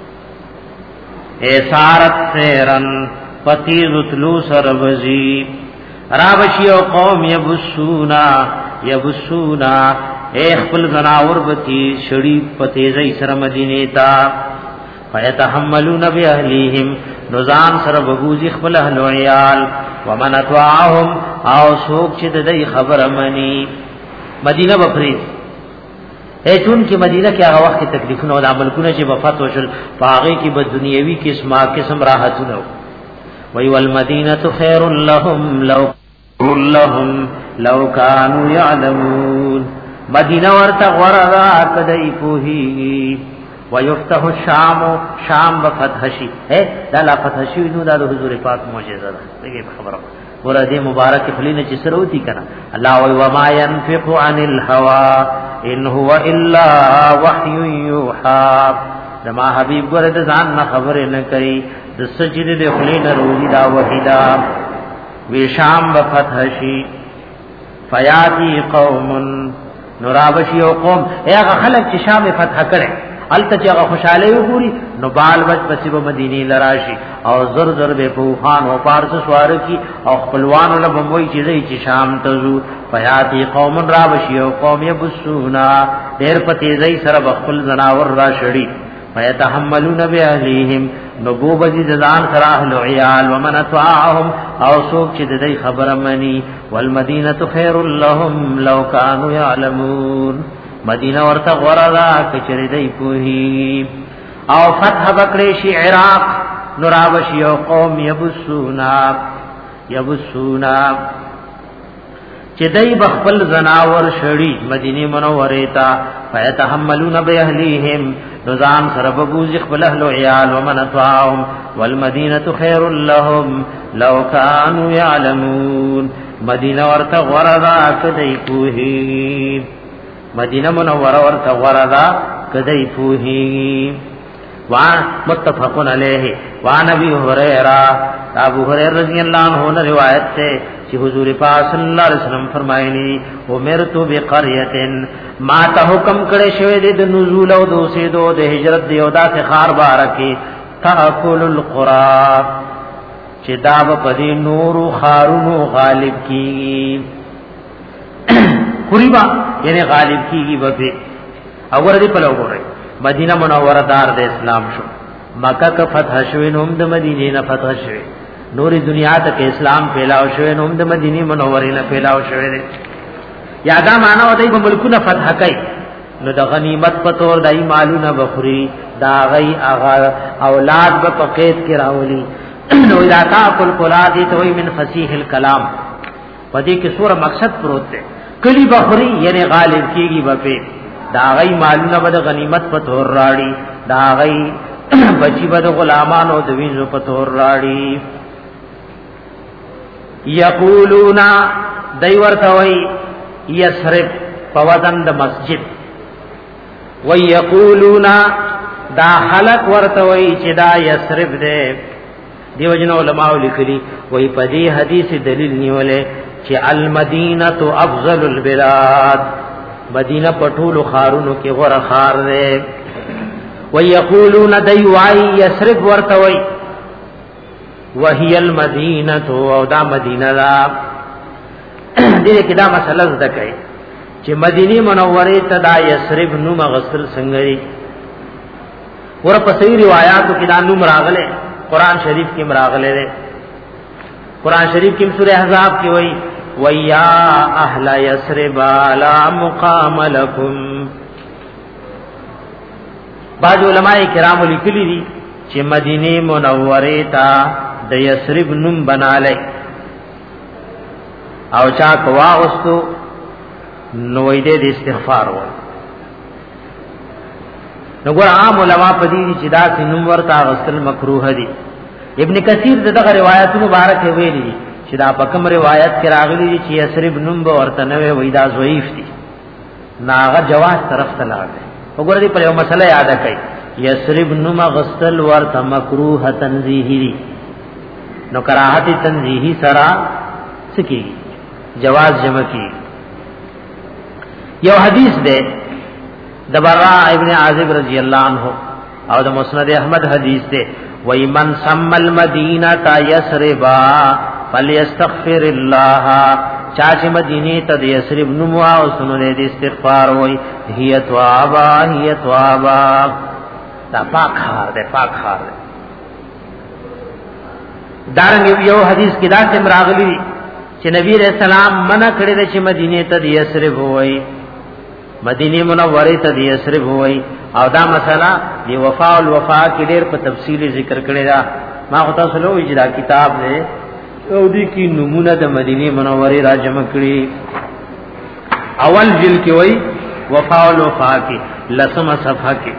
ایسارت سیرن پتیز اتلو سربزی رابشی او قوم یبسونا یبسونا ایخ پل زناور بتی شڑی پتیزی سر مدینی تا فیتحملون بی اہلیہم نزان سر ببوزی خبل اہل و عیال ومن اتواعهم او سوک چید دی خبر منی مدینہ بفریز اے چون کی مدینہ کی آغا وقت کی تکلیفون و دا ملکون چی بفت وشل فاغی کی بدنیاوی قسم قسم راحتونو وی والمدینة خیر لهم لو لهم لو کانوا یعلمون مدینہ ورطا غردا کدئی پوہی ویفتح الشام شام بفتح شی ہے دا لا فتح شی نو دا حضور پاک معجزہ دا دیکھیں خبر ورد مبارک فلین چ سروتی کنا اللہ و ما ينفق عن الهوى ان هو الا وحي يوحى دما حبیب ورد ځان نه خبر نه کوي د سجد د فلین روزی دا وحیدا وی شام بفتح شی فیاتی قوم نرابشی او قوم هغه خلق چې شام فتح کړي الته چې هغه خوشاله وګوري نو بال بچ پسې به مدینه لراشي او زر زر به په خان او پارس سوار کی او خپلوان له بموي چې دی چې شام تزو فیاتی قوم رابشی او قوم یبسونا ډیر پتی زئی سره بخل زناور را شړی فیتحملون باهلیهم نبو بزی ځان سره اهل عیال ومن اتواعهم او سوک چې دی خبر منی والمدینه خیر لهم لو كانوا يعلمون مدینہ ورته غرضا کچری دی پوہی او فتح بکڑی شی عراق نراوشی او قوم یبسونا یبسونا چی دی بخپل زناور شڑی مدینی منوریتا فیتحملون بی اہلیہم نزان سرببوزی خپل اہل عیال ومن اتواهم والمدینة خیر لهم لو کانوا یعلمون مدینہ ورته غرضا کدی پوہی مدینہ منورہ ورته وردا کدی پوہی وان متفقن علیہ وان ابی ہریرہ ابو ہریرہ رضی اللہ عنہ نے روایت سے کہ حضور پاک صلی اللہ علیہ وسلم فرمایلی امرت بقریۃ ما ته حکم کړي شوی د نزول او دوسه دو د ہجرت دی او دا سے خار بارکی تاکل القرى چې دا په دې نور خارونو غالب کی قریبا یعنی غالب کیږي وبه اور دې په لوګورې مدینہ منوره دار د اسلام شو مکه کا فتح شوی نوم د مدینې نه فتح شوی نوري دنیا ته اسلام پھیلاو شوی نوم د مدینې منورې نه پھیلاو شوی دی یادا معنا ودی په ملکونه فتح کای نو د غنیمت په تور دای مالونه بخوري دا غي اغا اولاد په پقیت کې راولي نو اذا تاکل قلادی توي من فصیح الكلام پدې کې سور مقصد پروت دی کلی بخوري یعنی غالب کیږي وپې دا غي مالونه بد غنیمت په تور راړي دا غي بچي بد غلامانو د وینځو په تور راړي یقولون دای ورته وای یسرب فوزن د مسجد وی یقولون دا خلق ورته وای چې دا یسرب دې دیو جن علماء لیکلي وای په دې حدیث دلیل نیولې چې المدینه افضل البلاد مدینہ پټول خارونو کې غره خار ده ويقولون دای وای یسرب ورته وای وهي المدینه او دا مدینه دا دې کې دا مسله زده کوي چې مدینه منوره ته دا یسرب نو مغسل څنګه ور په صحیح روایتو کې دا نوم راغله قران شریف کې مراغله ده قران شریف کې سورہ احزاب کې وای وَيَا أَهْلَ يَثْرِبَ لَا مُقَامَ لَكُمْ بعض علماء کرام لیکلي دي چې مدینه منوره ته د یثرب نوم بناله او چا کوا واستو نو دې د استغفار و نو ګور عام علماء په دې چې دا نوم ورته غسل مکروه دي ابن کثیر دغه روایت مبارک ویلي چې دا په کوم روایت کې راغلي چې یسرب نوم به ورته نه وي دا ضعیف دي ناغه جواز طرف ته لاړ وګوره دې په یو مسله یاد کړئ یسرب نوم غسل ورته مکروه تنزیهی دي نو کراهت تنزیهی سرا سکی جواز جمع کی. یو حدیث دے د براء ابن عازب رضی اللہ عنہ او د مسند احمد حدیث دے وی من سم المدینہ تا یسربا فلیستغفر اللہ چاچ مدینی تا د یسرب نموا او سنو دے استغفار وی ہی توابا ہی توابا دا پاک خار دے پاک خار دے. دارنګ یو حدیث کې دا سم راغلی چې نبی رسول سلام منع کړی دی چې مدینه ته د یسرب وای مدینه منوره ته د یسرب وای او دا مسله دی وفا او الوفا کې ډېر په تفصیلی ذکر کړی دا. ما خو تاسو له اجرا کتاب دی او دې کې نمونه د مدینه منوره را جمع کړی. اول جل کې وای وفا او الوفا کې لسمه صفحه کې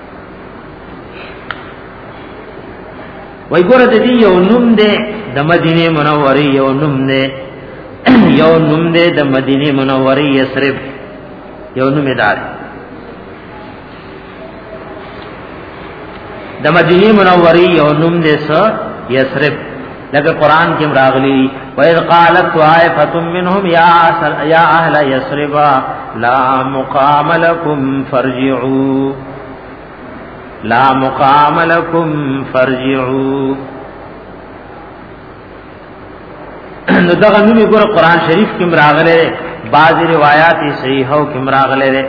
وای ګوره د دې یو نوم دی د مدینه منوره یو نوم دی یو نوم دی د مدینه منوره یسرب یو نوم دار د مدینه منوره یو نوم دی س یسرب لکه قران کې راغلی وَإِذْ قَالَتْ طَائِفَةٌ مِّنْهُمْ يَا يَا أَهْلَ يَثْرِبَ لَا مُقَامَ لَكُمْ فَارْجِعُوا لا مقام لكم فارجعوا. نو دغه نومي ګور قران شریف کې مراغله بعض روایت صحیحو کې مراغله ده.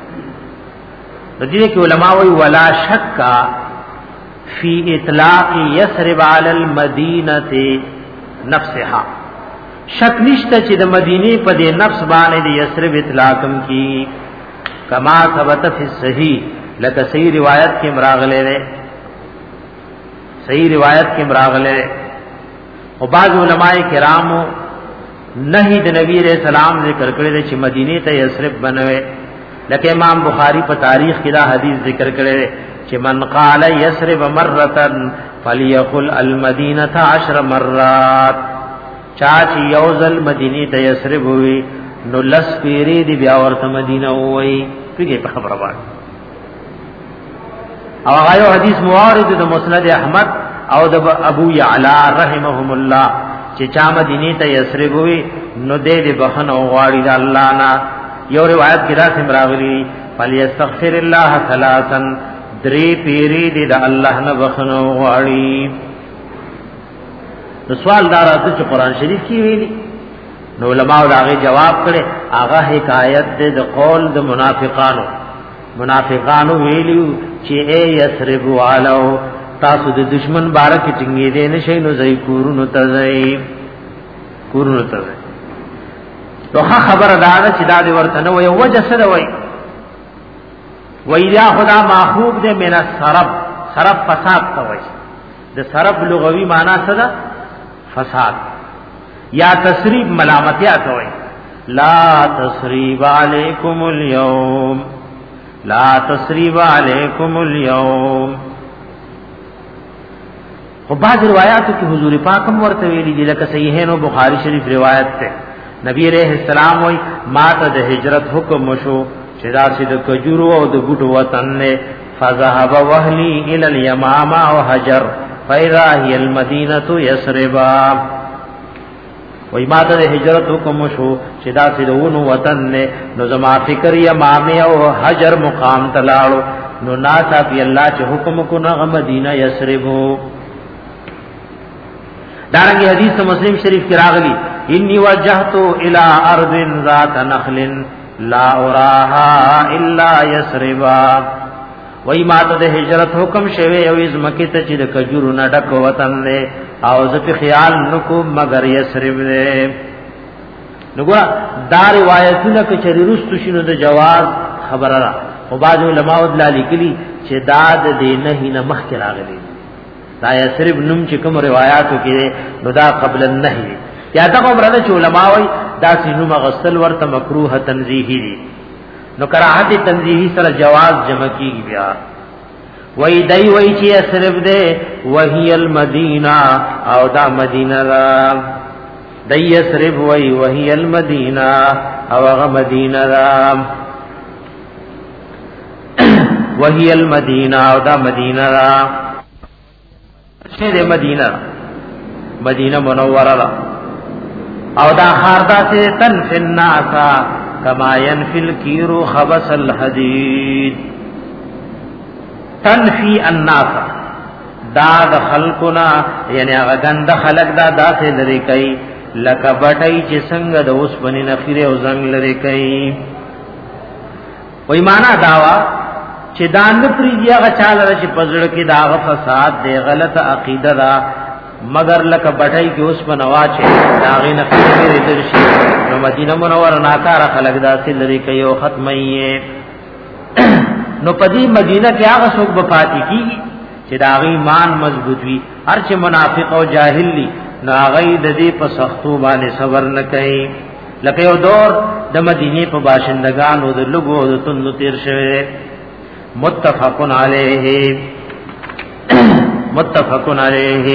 د دې کې علما وی ولا شک فی اطلاق یثرب علی المدینه نفسها شک نشته چې د مدینه په دې نفس باندې د یثرب اطلاقم کی کما ثبت فی الصحیح لکه صحیح روایت کې مراغله ده صحیح روایت کې مراغله او بعض علماء کرامو نهی د نبی رسول سلام ذکر کړی چې مدینه ته یثرب بنوي. لکه امام بخاری په تاریخ کې دا حدیث ذکر کړی چې من قال یثرب مره فليقل المدینه عشر مرات چا چې یوزل مدینه ته یثرب وي نو لس پیری دی بیا ورته مدینه وای. پیږي په خبره باندې او هغه حدیث موارد د مسند احمد او د ابو یعلا رحمهم الله چې چا مدینه ته یثرب وي نو دې دې بخنه غواړي د الله نه. یو روایت کې راځي راغلي فلیستغفر الله ثلاثا درې پیری دې د الله نه بخنه غواړي. نو سوال دار چې قران شریف کې ویلي نو علماء داغه جواب کړي هغه حکایت دې د قول د منافقانو منافقانو ویلو چې اے یثرب والو تاسو د دشمن بارک ټینګې دې نشئ نو زئی کورونو ته زئی کورونو ته زئی. توخه خبر داغه چې دا دې ورته نو یو وجه سره وای ویلا خدا ماخوب دې من السرب سرب فساد ته وای. د سرب لغوي معنی څه ده؟ فساد یا تسریب ملامتیا ته وای. لا تسریب علیکم اليوم لا تسریب علیکم اليوم. خو بعض روایاتو کې حضور پاک هم ورته ویلي دي لکه صحیحین او بخاری شریف روایت ده. نبی علیہ السلام وای ما ته د هجرت حکم شو چې دا چې د کجورو او د بوټو وطن نه فذهب وهلی الى اليمامه وهجر فاذا هي المدینه یثرب. وای ما ته د هجرت حکم شو چې دا چې دونو وطن نه نو زما فکر یمامه او هجر مقام تلاړو نو ناسا پی الله چې حکم کو نه مدینه یثرب. دارنګ حدیث مسلم شریف کې راغلی انی وجهت الى ارض ذات نخل لا اراها الا یثرب. وای ما ته د هجرت حکم شوی او از مکه ته چې د کجورو نه ډک وطن دی او زه په خیال نکو مگر یثرب دی. نګور دا روایتونه کې چې رستو شنو د جواز خبره را او بعض علماء دلالی کلی چې دا د دینه نه مخ کې راغلی دا یثرب نوم چې کوم روایتو کې نو دا قبل النهی یا دا کوم راځي چې علماء وای دا سينو مغسل ورته مکروه تنزیهی دي نو کراهت تنزیهی سره جواز جمع کیږي. بیا وای دای وای چې یثرب ده وهي المدینه او دا مدینه را دای یثرب وای وهي المدینه او هغه مدینه را وهي المدینه او دا مدینه را شه ده مدینه مدینه منوره را او دا خاردا سے تنفی الناسا کما ینفی الکیرو خبس الحدید تنفی الناسا دا د خلقنا یعنی هغه گند خلق دا داسې لري کوي لکه بټای چې څنګه د اوس بنی نخیره او زنګ لري کوي وای معنا داوا چې دان پریږي هغه چاله چې پزړه کې دا فساد دی غلط عقیده دا مگر لکه بټای کې اوس بنوا چې دا غي نخیره درشي نو مدینه منوره ناکاره خلق داسې لري کوي او ختمي نو پدی مدینه کې هغه څوک بپاتی کیږي چې دا غي ایمان مضبوط وي هر چې منافق او جاهل دي نو هغه د دې په سختو باندې صبر نه کوي لکه یو دور د مدینه په باشندگانو د لګو د تند تیر شوه متفقن علیه متفقن علیه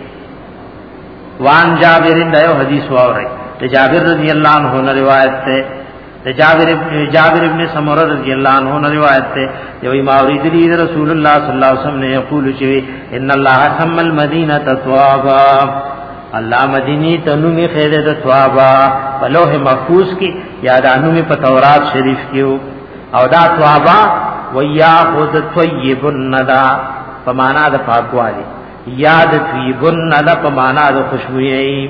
وان جابر دایو حدیث واوري ته جابر رضی الله عنه روایت ده ته جابر ابن جابر ابن سمره رضی الله عنه روایت ده یو ماوری دی رسول الله صلی الله علیه وسلم نے یقول چوی ان الله سم المدینه توابا الله مدینی تنو می خیره د توابا په لوح محفوظ کی یادانو می په تورات شریف کیو او دا توابا ویا خود طیب الندا په معنا د پاکوالی یاد طیب الندا په معنا د خوشبوئی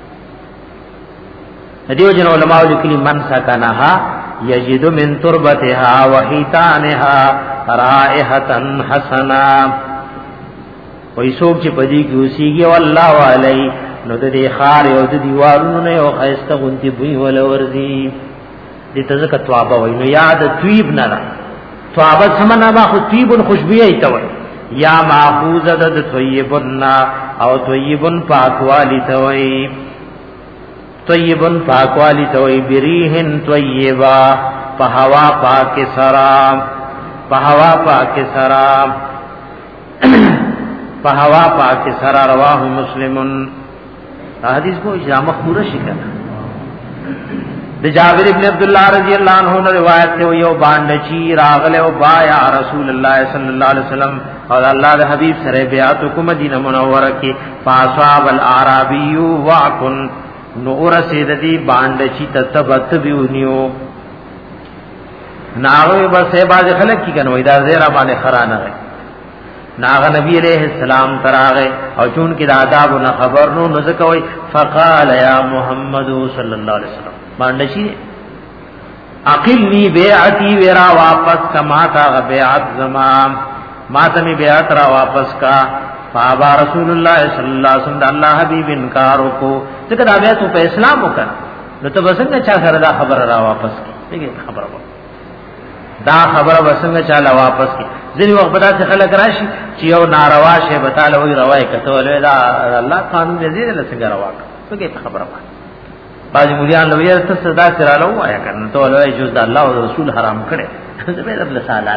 دیو جن علماء لیکلی من سکنها یجد من تربتها وحیتانها رائحة حسنا وی سوک چی پدی کی اسیگی واللہ علی نو د دې خار او د دیوالونو نه او خيسته غونتی بوئی ول ورزي دې تزکه توابه وای نو یاد طیب نه را توابه سمنا با خو طیب خوشبوئی ته وای یا محفوظه د طیبن او طیبن پاکوالی ته وای طیبن پاکوالی ته وای بریحن طیبا په هوا پاک سرام په هوا پاک سرام په هوا پاک سرا رواه مسلمن حدیث کو جامع پورا شکر د جابر ابن عبد الله رضی الله عنه روایت ته یو باندې چی راغله او بایا رسول الله صلی الله علیه وسلم او الله د حبیب سره بیعت کو مدینه منوره کې فاصاب الاعرابی واکن نور سیدی باندې چی تثبت بیونیو ناوی بس باز خلق کی کنه دا زیرا باندې خرانه ناغ نبی علیہ السلام تراغه او چون کې د آداب نه خبر نو نزکوي فقال یا محمد صلی الله علیه وسلم باندې شي اقلنی بیعتی ورا واپس کما تا بیعت زمام ما ته بیعت را واپس کا فابا رسول الله صلی الله علیه وسلم الله حبیب انکار کو ځکه دا بیا ته په اسلام وکړه نو ته وسنګ چا سره دا خبر را واپس کی دغه خبره دا خبره وسنګ چاله واپس کی ځینی وخت بدا څخه خلک راشي چې یو ناروا شی بتاله وی روای کته ولې دا الله قانون دې دې له څنګه روا کړه څه خبره وایي باج مليان لوی ته صدا سره له وایا کنه ته ولې جز د الله او رسول حرام کړي زبې خپل سالال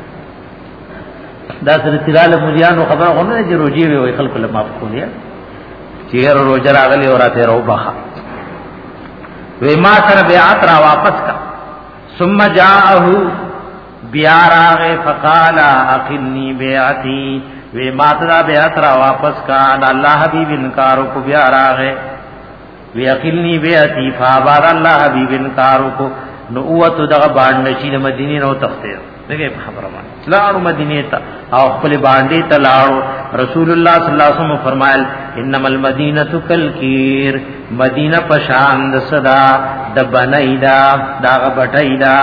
دا سره تلاله مليان خبره غوڼه چې روجي وي خلک له معاف کولیا چې روزه راغلی اوراته رو بخا وې ما سره بیعت را واپس کا ثم جاءه بیاراغ فقال اقلنی بیعتی وی ماترا بیعت را واپس کا اللہ حبیب انکارو کو بیاراغ وی اقلنی بیعتی فابار اللہ حبیب انکارو کو نعوت دغا باندشی مدینی نو تختیر دیکھیں خبر مان لاړو مدینه ته او خپل باندې ته لاړو رسول الله صلی الله علیه وسلم فرمایل انما المدینه کلکیر مدینه پشان د صدا د بنیدا دا غټیدا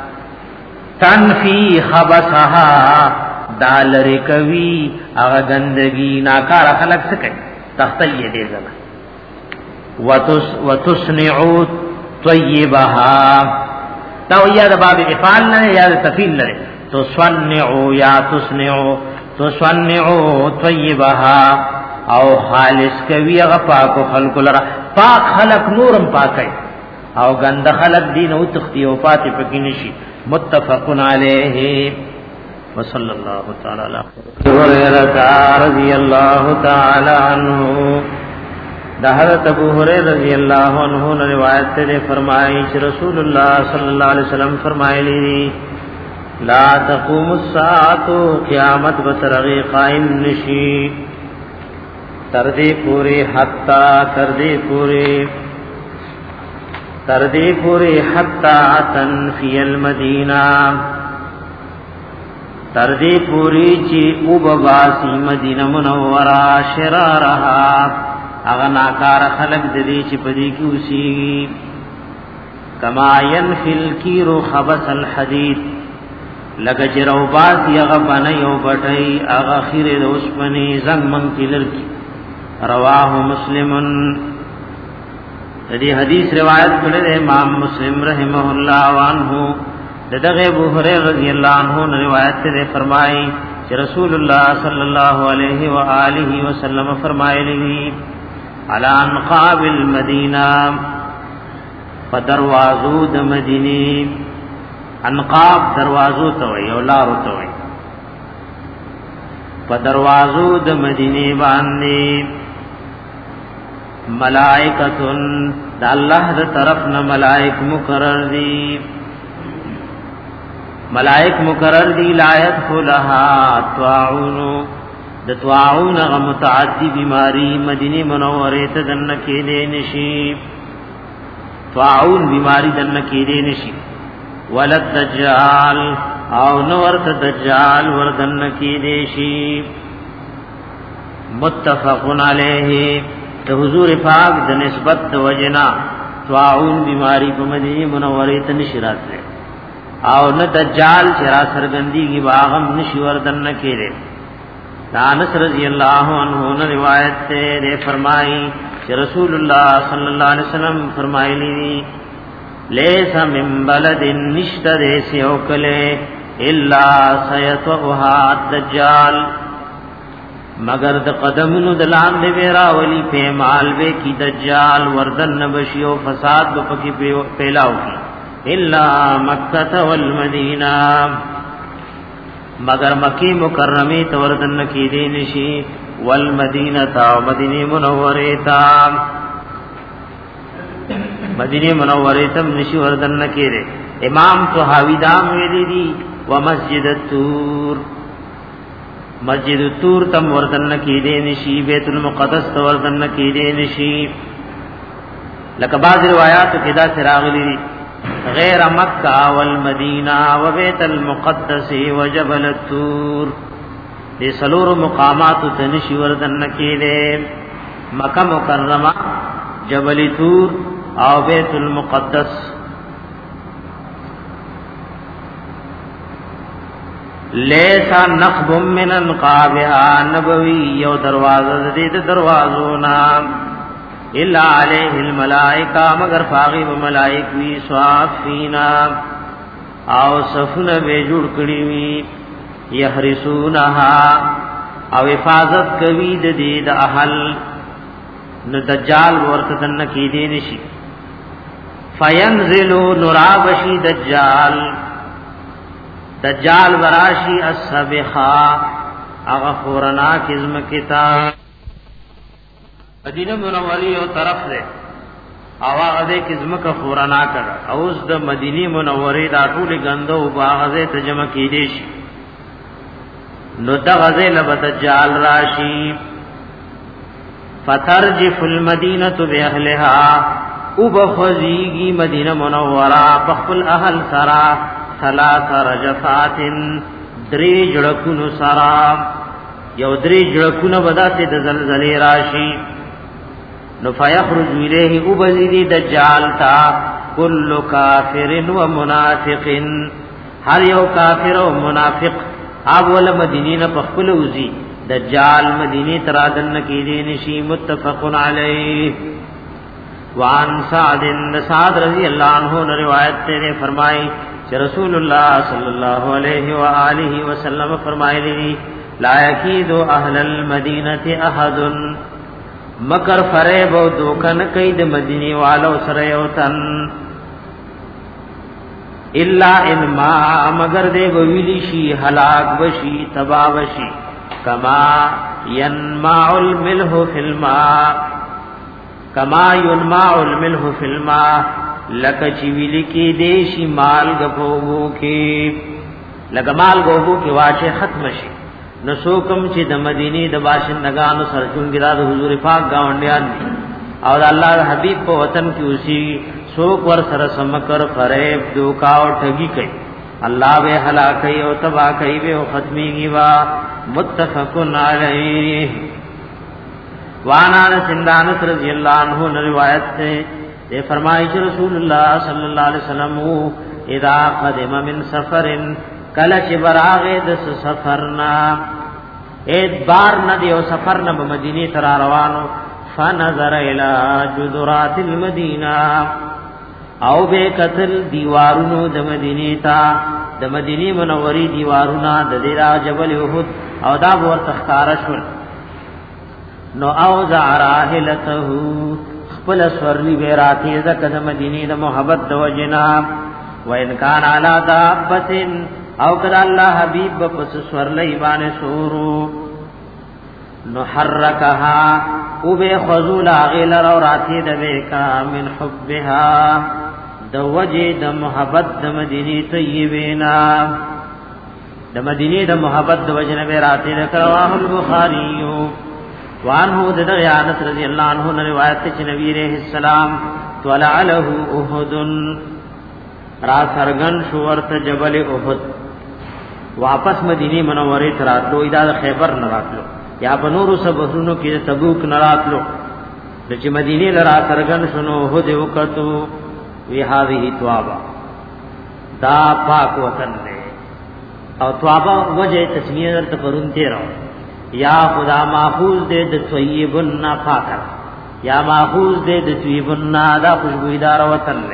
تنفی خبثها دالر کوي هغه گندگی ناکار خلق سکے تختیه دې زما وتس وتصنعوا طیبها دا یا د باب افعال نه یا د تفعیل نه تصنعوا یا تصنعوا تصنعوا طیبها او خالص کوي هغه پاک خلق لرا پاک خلق نورم پاکي او گند خلق دین او تختی او پاتې پکې نشي متفقن علیه وصلی الله تعالی علیه رضی الله تعالی عنہ دا حضرت ابو ہریرہ رضی اللہ عنہ نے روایت سے فرمائی کہ رسول اللہ صلی اللہ علیہ وسلم فرمائے لا تقوم الساعۃ قیامت بسرغی قائم نشی تردی پوری حتا تردی پوری تردی پوری حتی اتن فی المدینہ تردی پوری چی او بباسی مدینہ منورہ شرارہا اغناکار خلق ددی چی پدی کی اسی کما ینفی الکیر خبث الحدید لگا جرو باسی اغبانی و بٹی اغخیر دوسپنی زنگ منکی لرکی رواہ مسلمن دی حدیث روایت کړه د امام مسلم رحمه الله وانه دغه ابو هريره رضی الله عنه روایت ته فرمایي چې رسول الله صلی الله علیه و آله وسلم فرمایلی علی انقاب المدینہ فدروازو د مدینه انقاب دروازو ته وي او لارو ته وي فدروازو د مدینه باندې ملائکتن دا اللہ دا طرف نا ملائک مقرر دی ملائک مقرر دی لایت خلها تواعونو دا تواعون اغا متعدی بیماری مدینی منوری تا دن کی دے نشی تواعون بیماری دن کی دے نشی ولد دجال او نورت دجال وردن کی دے شی متفقن علیہ ته حضور پاک د نسبت د وجنا طاعون بیماری په مدینه منوره ته نشرات او نه دجال چرا سرګندی کی باغم نشي وردن نه کړي انس رضی الله عنه نے روایت سے فرمائی کہ رسول اللہ صلی اللہ علیہ وسلم فرمایلی لیس من بلد نشتر سیوکلے الا سیطوها الدجال مگر د قدمونو دلان دی ویرا ولی پیمال وی کی دجال وردن نبشیو فساد بپکی پیلاو کی الا مکہ والمدینہ مگر مکی مکرمی توردن کی دینشی والمدینہ تا مدینی منوری تا مدینی منوری تم نشی وردن کی دے امام تو حاویدام ویلی دی ومسجد التور مسجد الطور تم وردن کی دے نشی بیت المقدس وردن کی دے نشی لکہ بعض روایات کدا سراغلی غیر مکہ والمدینہ و بیت المقدس و جبل الطور دے سلور مقامات تنشی وردن کی دے مکہ مکرمہ جبل طور او بیت المقدس لیسا نخب من انقابها نبوی یو دروازہ دید دروازونا الا علیہ الملائکہ مگر فاغیب ملائکوی صافینا او صفن بے جوڑ کڑیوی یحرسونها او حفاظت کوي د دې د اهل نو دجال ورته تن کی دی نشي فینزلوا نرابشی دجال دجال وراشی السبخا اغفورنا کزم کتا مدینہ منوری او طرف دے آواغ دے کزم کا فورنا کر اوز د مدینی منوری دا ټول غندو باغزه تجمع کی دیش نو دغزه لبدجال راشی فترجف المدینہ باهلها او بخزیگی مدینہ منورہ بخل اهل سرا ثلاث رجفات دری جڑکونو سرا یو دری جڑکونو بداتے د زلزلے راشی نو فیخرج الیہ او بزیدی دجال تا کل کافر و منافق ہر یو کافر و منافق آب والا مدینین پخپل اوزی دجال مدینی ترادن کی دینشی متفق علیہ وعن سعد سعد رضی اللہ عنہ نے روایت نے فرمائی کہ رسول اللہ صلی اللہ علیہ وآلہ وسلم فرمائے لا یکید اہل المدینہ احد مکر فریب و دوکن قید مدینی والو سریوتن الا انما مگر دے ویلی شی ہلاک بشی تباہ بشی کما ینماع الملح فی الماء کما ینماع الملح فی الماء لکچی ویلی کی دیشی مال گفوگو کی لگا مال گفوگو کی واچے ختم شی نسوکم چې د مدینی د باشندگانو سره چونګرا د حضور پاک گاونډیان دي او الله حبیب په وطن کې اوسي څوک ور سره سمکر فریب دوکا او ټګي کوي الله به هلاکي او تبا کوي او ختميږي وا متفقن علیه. وانا سندان رضی اللہ عنہ روایت سے یہ فرمائی کہ رسول اللہ صلی اللہ علیہ وسلم اذا قدم من سفر کلچ براغ دس سفرنا اید بار ندی او سفرنا بمدینی ترا روانو فنظر الى جدرات المدینہ او بے قتل دیوارونو د مدینی تا د مدینی منوری دیوارونا د دیرا جبل احد او دا ور تخکارشل نو اوزع راحلته خپل سورلی بیراتی زکه د مدینی د محبت د وجنا و ان کان علی دابتن او کذ الله حبیب پس سورلی باندې سورو نو حرکها او به خذول غیل او راتی د بیکا من حبها د وجه د محبت د مدینی طیبینا د مدینی د محبت د وجنه بیراتی د رواه البخاری وانه د انس رضی اللہ عنہ نے روایت ہے کہ نبی علیہ السلام طلع له احد را سرغن شورت جبل احد واپس مدینه منوره ته راتلو ادا خیبر نه راتلو یا بنور سبحونو کې تبوک نه راتلو چې مدینه لرا سرغن شنو احد وکتو وی هذه توابا دا پاک وطن نے او توابا وجه تسمیه در پرون تیرو یا خدا محفوظ دے د طیبن پاکا یا محفوظ دے د طیبن دا خوشبویدار وطن لے.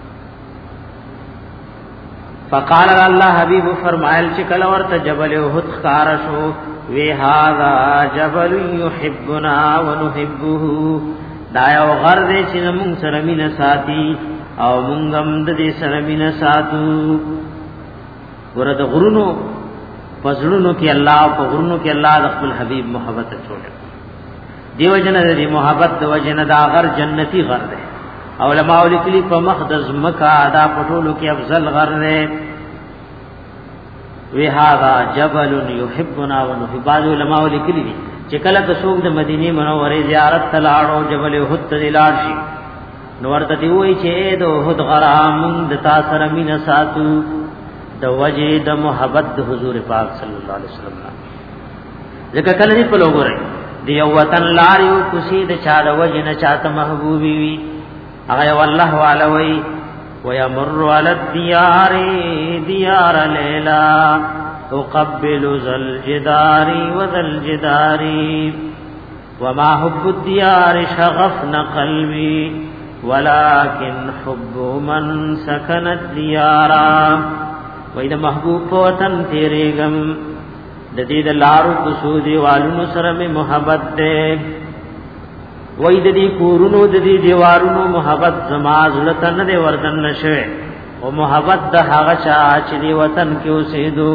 فقال اللہ حبیب فرمائل چکل ورت جبل احد خارشو وی هذا جبل يحبنا ونحبه دا یو غر دے چې موږ سره مینه ساتي او موږ هم د دې سره مینه ساتو. ورته غرونو پزړونو کې الله او په غرونو کې الله د خپل حبيب محبت چوله دیو جن دې محبت د وجنه دا غر جنتی غر ده. علماء لیکلي په مقدس مکه دا پټولو کې افضل غر ده. وی هذا جبل يحبنا ونحب. بعض علماء لیکلي دي چې کله د څوک د مدینه منوره زیارت تلاړو جبل احد ته لاړ شي نو ورته دی وای چې د احد غرام د تاسو مینه ساتو د وجه د محبت د حضور پاک صلی الله علیه وسلم. ځکه کله دې په لوګره دی یو وطن لاریو کوسی د چا د وجه نه چاته محبوبي وي هغه والله علوی ويمر على الديار ديار ليلا تقبل ذل جدار وذل جدار وما حب الديار شغفنا قلبي ولكن حب من سكن الديار. وې د محبوب په وطن تیرېګم د دې د لارو کوسو دیوالونو سره مې محبت ده. وې د دې کورونو د دې دیوالونو محبت زما زړه نه دی وردن نشوي او محبت د هغه چا چې دی وطن کې اوسېدو.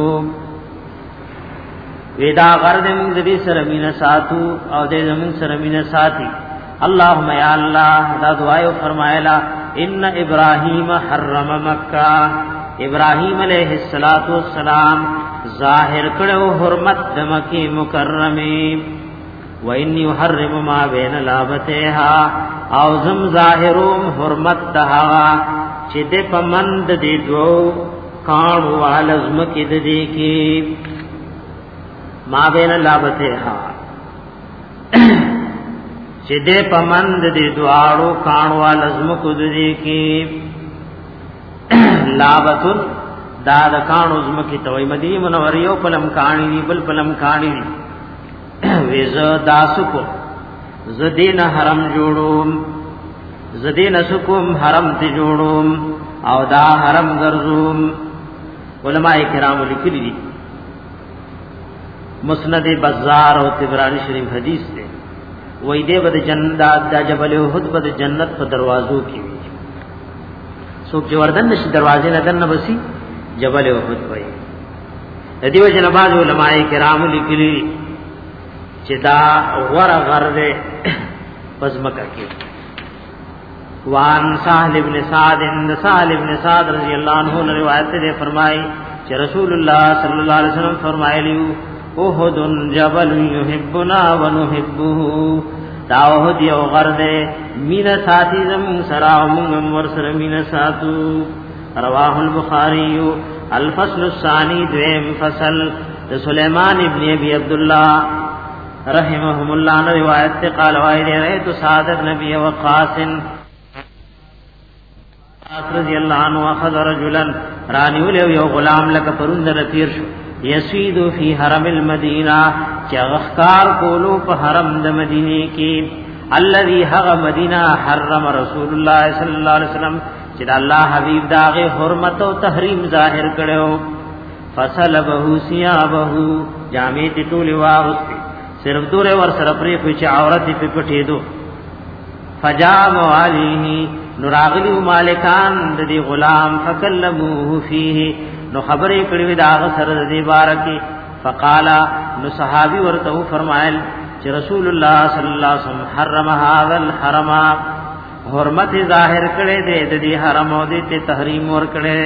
ودا غرد موږ دې سره مینه ساتو او دې زمون سره مینه ساتي. اللهم یا الله دا دعایو فرمایلا ان ابراهیم حرم مکه ابراہیم علیہ الصلوۃ والسلام ظاہر کړو حرمت د مکه مکرمه و انی یحرم ما بین لابتها او زم ظاهروم حرمت دها چې د پمند دي دو کانو والزم کې د دې کې ما بین لابتها چې د پمند دي دوارو کانو والزم کو د دې کې لابتن دا د کانو زمکی توي مدینه منوره یو پلم کانی دی بل پلم کانی دی ویز داسو کو زدین حرم جوړوم زدین سکوم حرم ته جوړوم او دا حرم ګرځوم. علماء کرام لیکلي دي مسند بزار او طبرانی شریف حدیث ده وې دې بد جنت د جبل احد بد جنت په دروازو کې څوک چې وردن نشي دروازې نه دنه بسي جبل احد وای. د دې وجه نه بعض علماء کرام لیکلي چې دا غره غر ده پزمکه کې. وان سهل ابن سعد ان سهل ابن سعد رضی اللہ عنہ نے روایت سے فرمائی کہ رسول اللہ صلی اللہ علیہ وسلم فرمائے احد جبل يحبنا ونحبه داوه دی او غرده مین ساتي زم سرا موږ ور سره مین ساتو رواه البخاری الفصل الثاني دویم فصل د سليمان ابن ابي عبد الله رحمهم الله نے روایت سے قال وائد رأيت سعد نبی وقاص رضی اللہ عنہ اخذ رجلا رانیول یو غلام لک پرندر تیر شو یسید فی حرم المدینہ چغخکار کولو په حرم د مدینه کې الذي حق مدینہ حرم رسول الله صلی الله علیه وسلم چې الله حبیب داغه حرمت او تحریم ظاهر کړو فصلبه ثيابه جامې ته ټول واغسته صرف دور ور سره پرې چې عورت په پټې دو فجاء علیه نراغلی مالکان د دې غلام فکلموه فيه نو خبرې کړې وې دا سره د دې بارکه فقالا نو صحابي ورته فرمایل چې رسول الله صلی الله علیه وسلم حرم هذا الحرم حرمت ظاهر کړي دې د دې حرم او دې ته تحریم ور کړي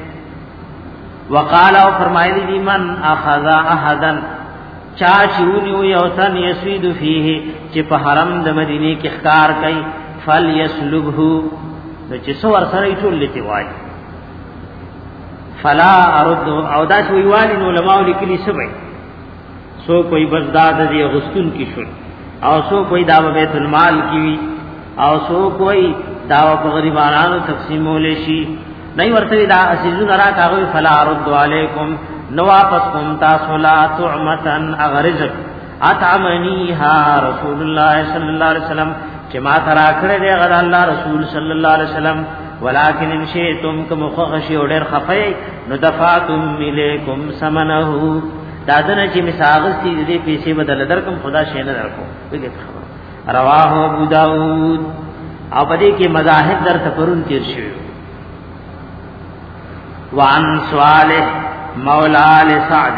وقالا او فرمایلی دي من اخذ احدن چا چونیو یو تن یسوید فيه چې په حرم د مدینه کې ښکار کوي فل یسلبه نو چې څو ور سره ټول لته وای فلا ارد او دا شوی والی نو علماء لیکلي سبي سو کوئی بزداد دی غستون کی شو او سو کوئی داو بیت المال کی او سو کوئی داو په غریبانو تقسیمول شي نه ورته دا عزیزون را کاوی فلا ارد علیکم نو واپس کوم تاسو لا طعمتن اغرزق اطعمنیها رسول الله صلی الله علیه وسلم چې ما ترا کړه دی غد الله رسول صلی الله علیه وسلم ولکن ان شئتم کم خخشی اور ډیر خفای نو دفعتم الیکم ثمنه دادنه چې مساغستی دې پیسې بدل درکم خدا شي نه درکو دغه خبر رواه ابو داود او په دې کې مذاهب در تفرون تیر شوی وان صالح مولا لسعد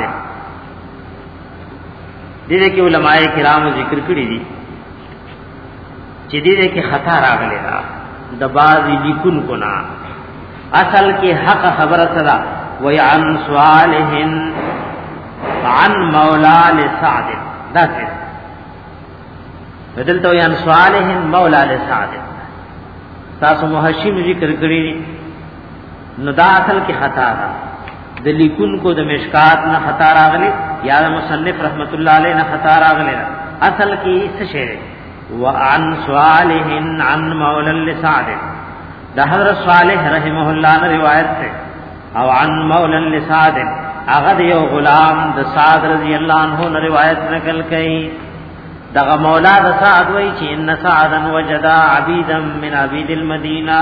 دې کې علماء کرام ذکر کړی دي چې دې کې خطا راغلی دا د بازي لیکون کو نا اصل کې حق خبره صدا وی عن صالح عن مولا لسعد دا څه بدل تو عن صالح مولا لسعد تاسو محشم ذکر کړی نو دا اصل کې خطا ده د لیکون کو د مشکات نه خطا راغلی یا مصنف رحمت الله علیه نه خطا راغلی اصل کې څه شی وعن صالح عن مولا لسعد دا حضرت صالح رحمه الله نے روایت ہے او عن مولا لسعد اغد یو غلام د سعد رضی اللہ عنہ نے روایت نقل کئی دا مولا د سعد وی چې ان سعدا وجدا عبیدا من عبید المدینہ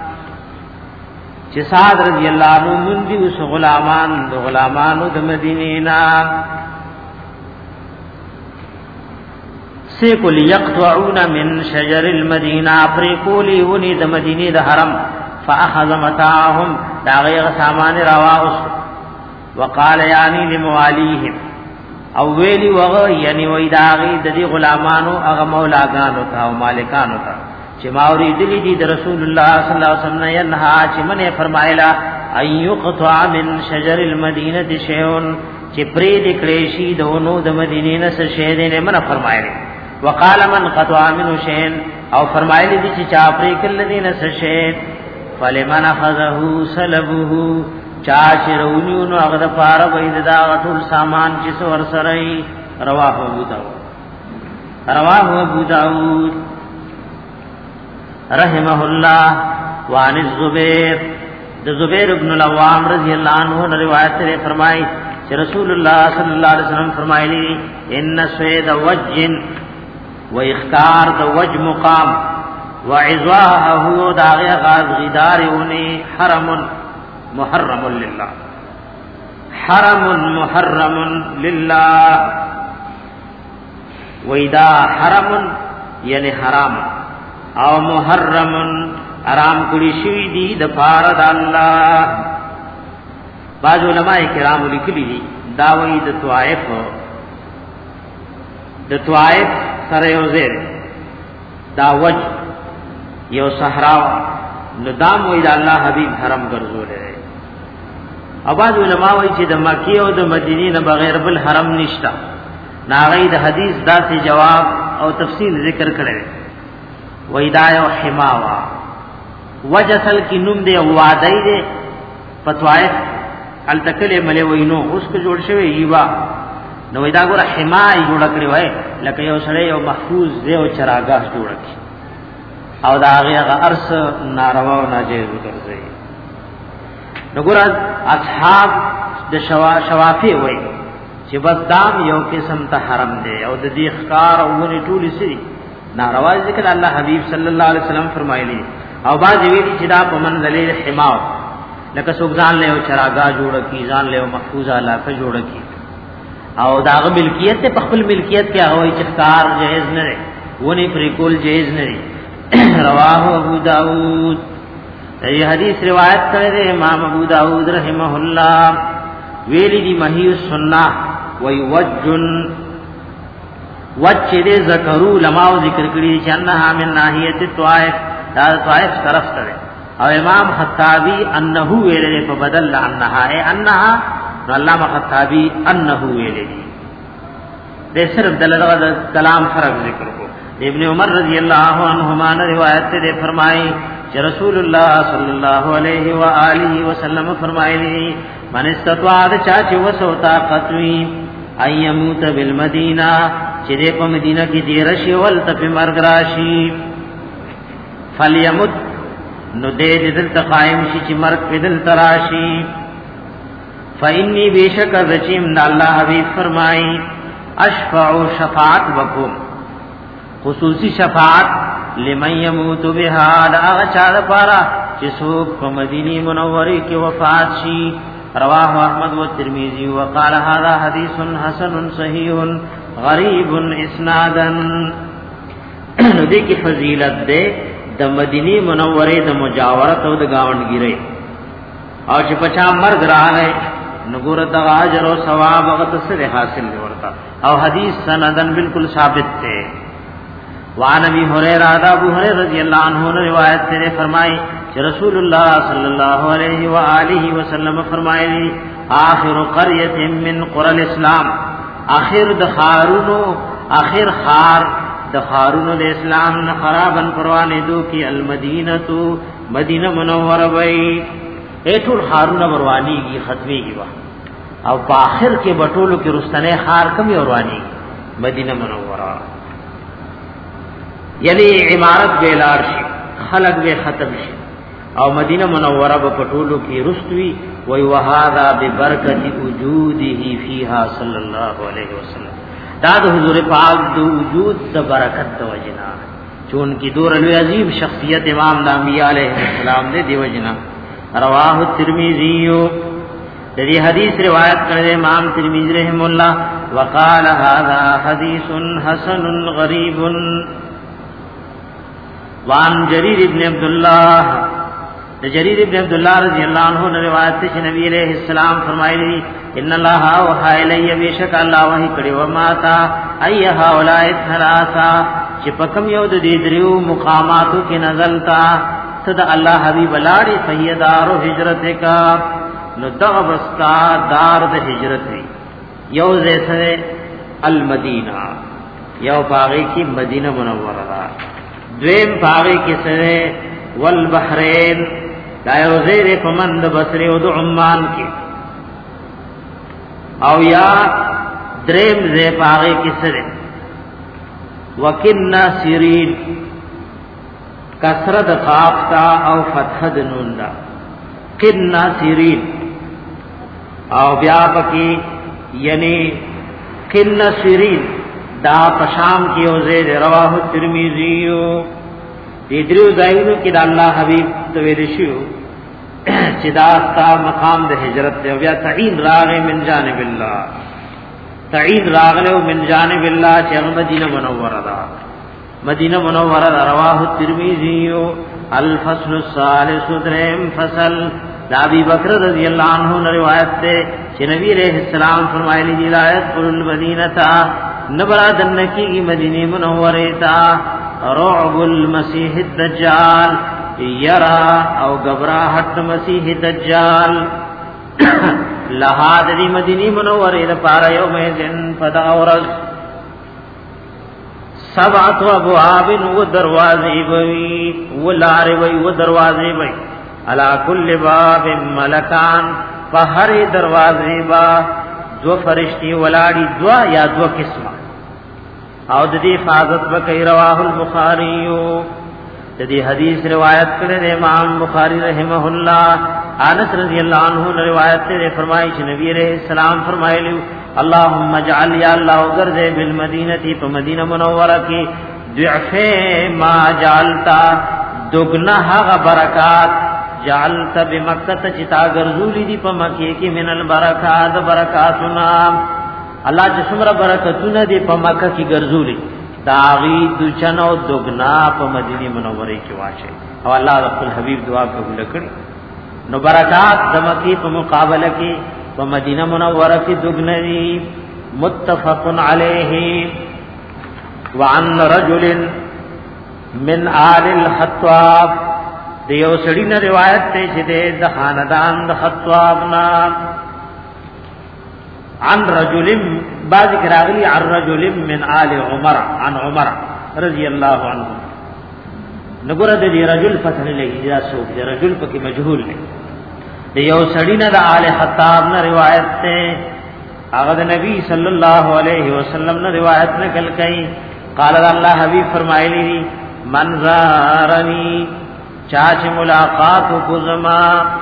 چې سعد رضی اللہ عنہ مندی اس غلامان د غلامانو د مدینہ سیکل یقطعون من شجر المدینہ پریکولی ونی د مدینی د حرم فاخذ متاعهم دا غیر سامان رواس وقال یعنی لموالیهم او ویلی وغ یعنی وای دا غی د دی غلامانو هغه مولاګانو ته او مالکانو ته چې ماوری دلی دی د رسول الله صلی الله علیه وسلم ینها چې منه فرمایلا ايقطع من شجر المدینه شیء چې پری د کلیشی دونو د مدینې نه څه شی دې منه فرمایلی وقال من قطع منه شيء او فرمایلی دي چې چا پرې کل دین سشه فلمن اخذه سلبه چا شرونیو نو هغه د پاره وې دا ټول سامان چې ور سره رواه ابو داود رواه ابو داود رحمه الله وعن الزبير د زبیر ابن العوام رضی اللہ عنہ نے روایت سے فرمائی کہ رسول اللہ صلی اللہ علیہ وسلم فرمایلی ان سوید وجن و اختار د وج مقام و عزواه داغ غاز غدارونی حرم محرم للہ حرم محرم للہ ویدا حرم یعنی حرام او محرم حرام کړي شوی دی د پاره د الله. بعض علماء کرام لیکلي دي دا وی د طائف د طائف سره یو ځای دا وج یو صحرا ندام وی د الله حبیب حرم ګرځولې. او بعض علماء وی چې د مکی او د مدینې نه بغیر بل حرم نشتا. ناغې د حدیث داسې جواب او تفصیل ذکر کړي وېدای او حماوا وجسل کی نوم دی وادای دی پتوایت التکل ملي وینو اوس کو جوړ شوی یوا نو دا ګور حمای جوړ کړی وای لکه یو سره یو محفوظ دی او چراغاه جوړ کړي او دا هغه ارس ناروا او ناجیز وګرځي نو ګور اصحاب د شوا شوافی وای چې بس دام یو قسم ته حرم دی او د دې ښکار او ونی ټول سری ناروا ذکر الله حبیب صلی الله علیه وسلم فرمایلی او باز ویلی چې دا په منزله حماو لکه سوګزان له چراغا جوړ کی ځان له محفوظه علاقه جوړ کی او داغه ملکیت ته خپل ملکیت کې هوای چې ښکار جایز نه دی ونی پر کول جایز نه دی رواه ابو داود یہ حدیث روایت کړی امام ابو داود رحمه الله ویلی دی محی السنہ وی وجن وچ دے ذکرو لماو ذکر کری چنہا من ناحیت طائف دا طائف طرف کرے او امام خطابی انہو ویلے پا بدل لعنہا اے انہا نو علامہ خطابی انہو ویلے دی دے صرف دلدغا کلام فرق ذکر کو ابن عمر رضی اللہ عنہما نے روایت دے فرمائی کہ رسول اللہ صلی اللہ علیہ وآلہ وسلم فرمائی لی من استطاع چاچ وسو طاقت وی ایموت بالمدینہ چرے په مدینہ کی دیرشی ول تپ مرګ راشی فلیمت نو دې دل تقائم شي چې مرګ په دل تراشی فإني بیشک رچیم د الله حبیب فرمای اشفع شفاعت وکم خصوصی شفاعت لمن يموت بها دا چا پارا چې څوک په مدینه منوره کې وفات شي رواه احمد والترمذي وقال هذا حديث حسن صحيح غریب اسنادا دې کې فضیلت ده د مدینه منوره د مجاورت او د گاونډګری او چې پچا مرګ راغی نګور د اجر او ثواب هغه سره حاصل ورتا او حدیث سندن بالکل ثابت ده وعن ابي هريره ابو هريره رضی اللہ عنہ نے روایت سے فرمائی کہ رسول اللہ صلی اللہ علیہ وآلہ وسلم فرمائے آخر قرية من قرى الاسلام آخر د خارونو آخر خار د خارونو د اسلام نه خرابن پروانه دو کی المدینه تو مدینہ منوره وای ایټول خارونو پروانی کی ختمی کی وا او په اخر کې بټولو کې رستنه خار کمی اوروانی مدینہ منوره یعنی عمارت بیلار شي خلق به ختم شي او مدینہ منوره په پټولو کې رستوي وی وهذا ببرکت وجوده فيها صلی الله علیه وسلم دا د حضور پاک د وجود د برکت د وجنا چون کی دور لوی عظیم شخصیت امام انبیاء علیہ السلام دے دی وجنا رواه الترمذی دې حدیث روایت کړی امام ترمذی رحم الله وقال هذا حدیث حسن غریب وان جریر ابن عبد الله جریر ابن عبد الله رضی اللہ عنہ نے روایت سے نبی علیہ السلام فرمائے ان اللہ وحی الی بیشک اللہ وحی کړي و ما تا ایها اولئک ثلاثه چې پکم یو د دې دریو مقاماتو کې نزلتا صد الله حبیب لاړي سیدار هجرت کا نو دغبستا دار د هجرت یو زیسه المدینہ یو باغی کی مدینہ منورہ دویم باغی کی سره والبحرین دا یو زیر پمند بصری او د عمان کې او یا دریم زی پاغه کې سره وکنا سیرین کسرت قافتا او فتح د نون دا کنا سیرین او بیا پکې یعنی کنا سیرین دا پشام کې او زید رواه ترمذی دې درو ځایونو کې د الله حبیب د ویل شو چې دا ستا مقام د هجرت دی بیا تعین راغې من جانب الله تعین راغله من جانب الله چې مدینه منوره ده مدینه منوره رواه ترمذی الفصل الثالث دریم فصل دا ابی بکر رضی اللہ عنہ نے روایت ہے کہ نبی علیہ السلام فرمائے لی ہدایت قل المدینہ تا نبرا دنکی کی مدینہ منورہ تا رعب المسیح الدجال یرا او گبراہت مسیح الدجال لہاد دی مدینہ منورہ دا پارا یوم دن فدا ورز سبعت ابواب و دروازے وی ولار وی و دروازے وی علا کل باب ملکان فہر دروازے با دو فرشتي ولاړي دوا یا دو قسمه او د دې حفاظت وکي رواه البخاري د دې حدیث روایت کړي امام بخاری رحمه الله انس رضی الله عنه روایت ته فرمایي چې نبی عليه السلام فرمایلی اللهم اجعل یا الله غرزه بالمدینه په مدینه منوره کې ضعف ما جعلتا دغنا هغه برکات جعلت بمکه چتا غرزولی دی په مکه کې من البرکات برکاتنا الله چې څومره برکتونه دی په مکه کې غرزولی داغي دچنو دغنا په مدینه منوره کې واشه او الله رب الحبیب دعا قبول کړي نو برکات د مکه په مقابله کې په مدینه منوره کې دغنوي متفق علیه وعن رجل من آل الخطاب دیو سړی نه روایت ته چې د خاندان د خطاب نام عن رجل بعض کراغلی عن رجل من آل عمر عن عمر رضی الله عنه نګور د دې رجل فتح لګی دا سو د رجل پکې مجهول نه دیو سړی نه د آل خطاب نه روایت ته هغه د نبی صلی الله علیه وسلم نه روایت نقل کړي قال الله حبیب فرمایلی من زارنی چاچ ملاقات کو زما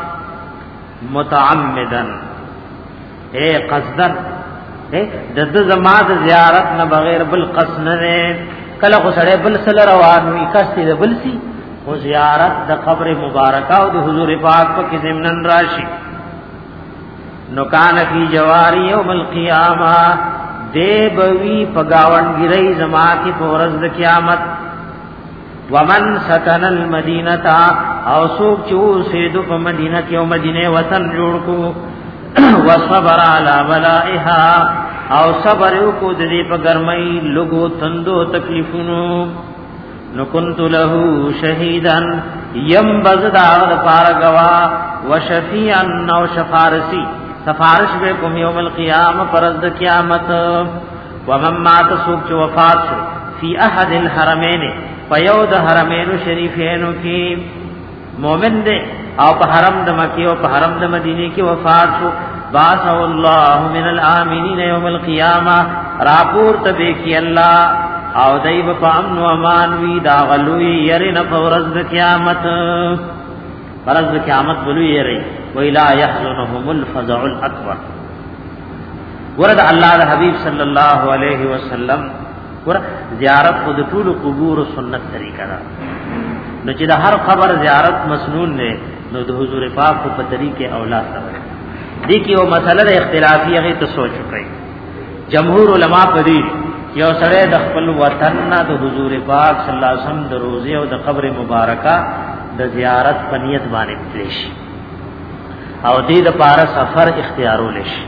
متعمدن اے قصدن اے د زما د زیارت نه بغیر بل قصد نه کله خو سره بل سره روان وي قصد د بل سي او زیارت د قبر مبارکه او د حضور پاک په کې زمنن راشي نو کان فی جواری یوم القیامه دیبوی پگاونگیری زما کی پورز د قیامت ومن سکن المدینه او سوق چو سیدو په مدینه کې او مدینه وطن جوړ کو وصبر علی بلائها او صبر کو د دې په ګرمۍ لګو تندو تکلیفونو نو کنت له شهیدا یم بزدار پارغوا وشفیعا او شفارسی سفارش به کوم یوم القیامه پرز د قیامت ومن مات سوق چ وفات شو فی احد الحرمین فیود حرمین شریفین کی مومن دے او په حرم د مکی او په حرم د مدینه کې وفات شو باث الله من الامنین یوم القیامه راپور تبه کی الله او دایو په امن او امان وی دا غلوی یری نه پرز د قیامت پرز د قیامت بلوی یری ویلا یحزنهم الفزع الاکبر ورد الله د حبیب صلی الله علیه وسلم ور زیارت خود ټول قبور سنت طریقہ دا نو چې د هر قبر زیارت مسنون نه نو د حضور پاک په طریقې اولاد سره دي کې او مسله اختلافي هغه ته سوچ کړئ جمهور علما په دې یو سره د خپل وطن نه د حضور پاک صلی الله علیه وسلم د روزه او د قبر مبارکه د زیارت په نیت باندې تلش او دې د پاره سفر اختیارول شي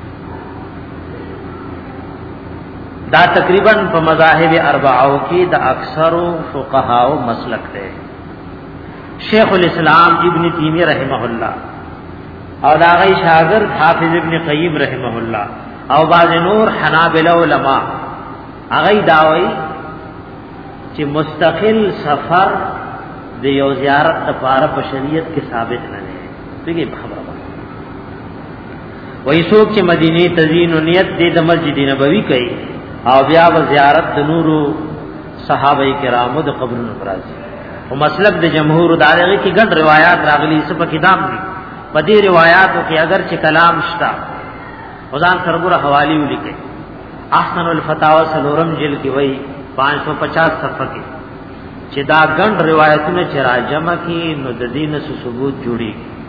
دا تقریبا په مذاهب اربعو کې د اکثرو فقهاو مسلک دی شیخ الاسلام ابن تیمیہ رحمه الله او دا غي شاګرد حافظ ابن قیم رحمه الله او باز نور حنابلہ علماء هغه داوي چې مستقل سفر د یو زیارت لپاره په شریعت کې ثابت نه دی دغه خبره ده وای څوک چې مدینه تزین او نیت د مسجد نبوي کوي او بیا و زیارت د نورو صحابه کرامو د قبرونو پرځي او مسلک د جمهور دارغه کې ګڼ روایت راغلي سپ کتاب دي په دې روایتو کې اگر چې کلام شتا خدان سرګره حوالی ولیکي احسن الفتاوی سلورم جلد کې وای پانچ سو پچاس صفحه کې چې دا ګڼ روایتونه چې راجمه کې نو د دین سو ثبوت جوړي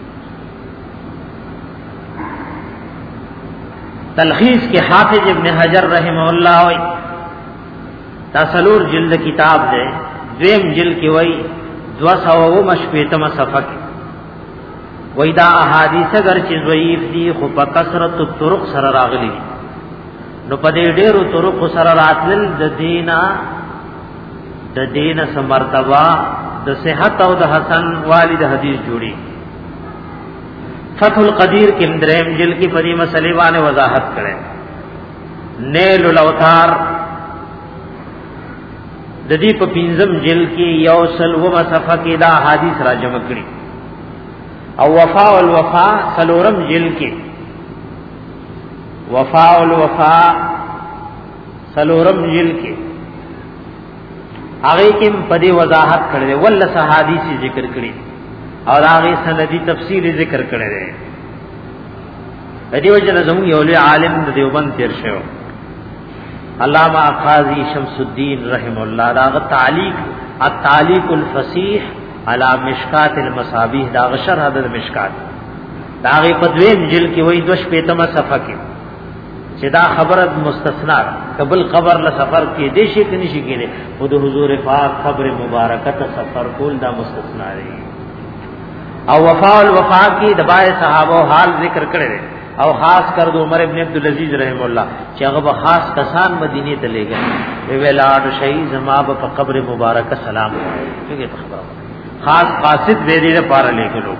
تلخیص کے حافظ ابن حجر رحمہ اللہ وی تاسلور جلد کتاب دے دویم جلد کی وی دو سو مشپیتم صفحہ وی دا احادیث اگر چیز ضعیف دی خو پا کثرت طرق سر راغلی نو پا دے ڈیرو طرق سر راتلل د دینا د دینا سمرتبہ د صحت او د حسن والد حدیث جوڑی فتح القدیر کی دریم جل کی پری مسئلے باندې وضاحت کرے نیل الاوتار د دې په پنځم جلد کې یو سل و صفحه کې دا حدیث را جمع کړي او وفاء الوفاء سلورم جلد کې وفاء الوفاء سلورم جلد کې هغه کې په دې وضاحت کړي ول صحادیث ذکر کړي اور هغه سندي تفصیل ذکر کړي دي دې وجه زموږ یو لوی عالم د دیوبند تیر شو علامہ قاضی شمس الدین رحم الله دا تعلیق التعلیق الفصیح علی مشکات المصابیح دا شرح د مشکات دا غي په دویم جلد کې وای دوش پیتمه صفحه کې چې دا خبره مستثنا قبل قبر له سفر کې دې شي کې نشي کېږي خود حضور پاک قبر مبارکه ته سفر کول دا مستثنا دی او وفاء الوفاء کې د بای صحابه حال ذکر کړی او خاص کر دو عمر ابن عبد العزيز رحم الله چې هغه خاص کسان مدینه ته لګل ویلاړ شهید زما په قبر مبارکه سلام وایي خبره خاص قاصد دې دې لپاره لګلو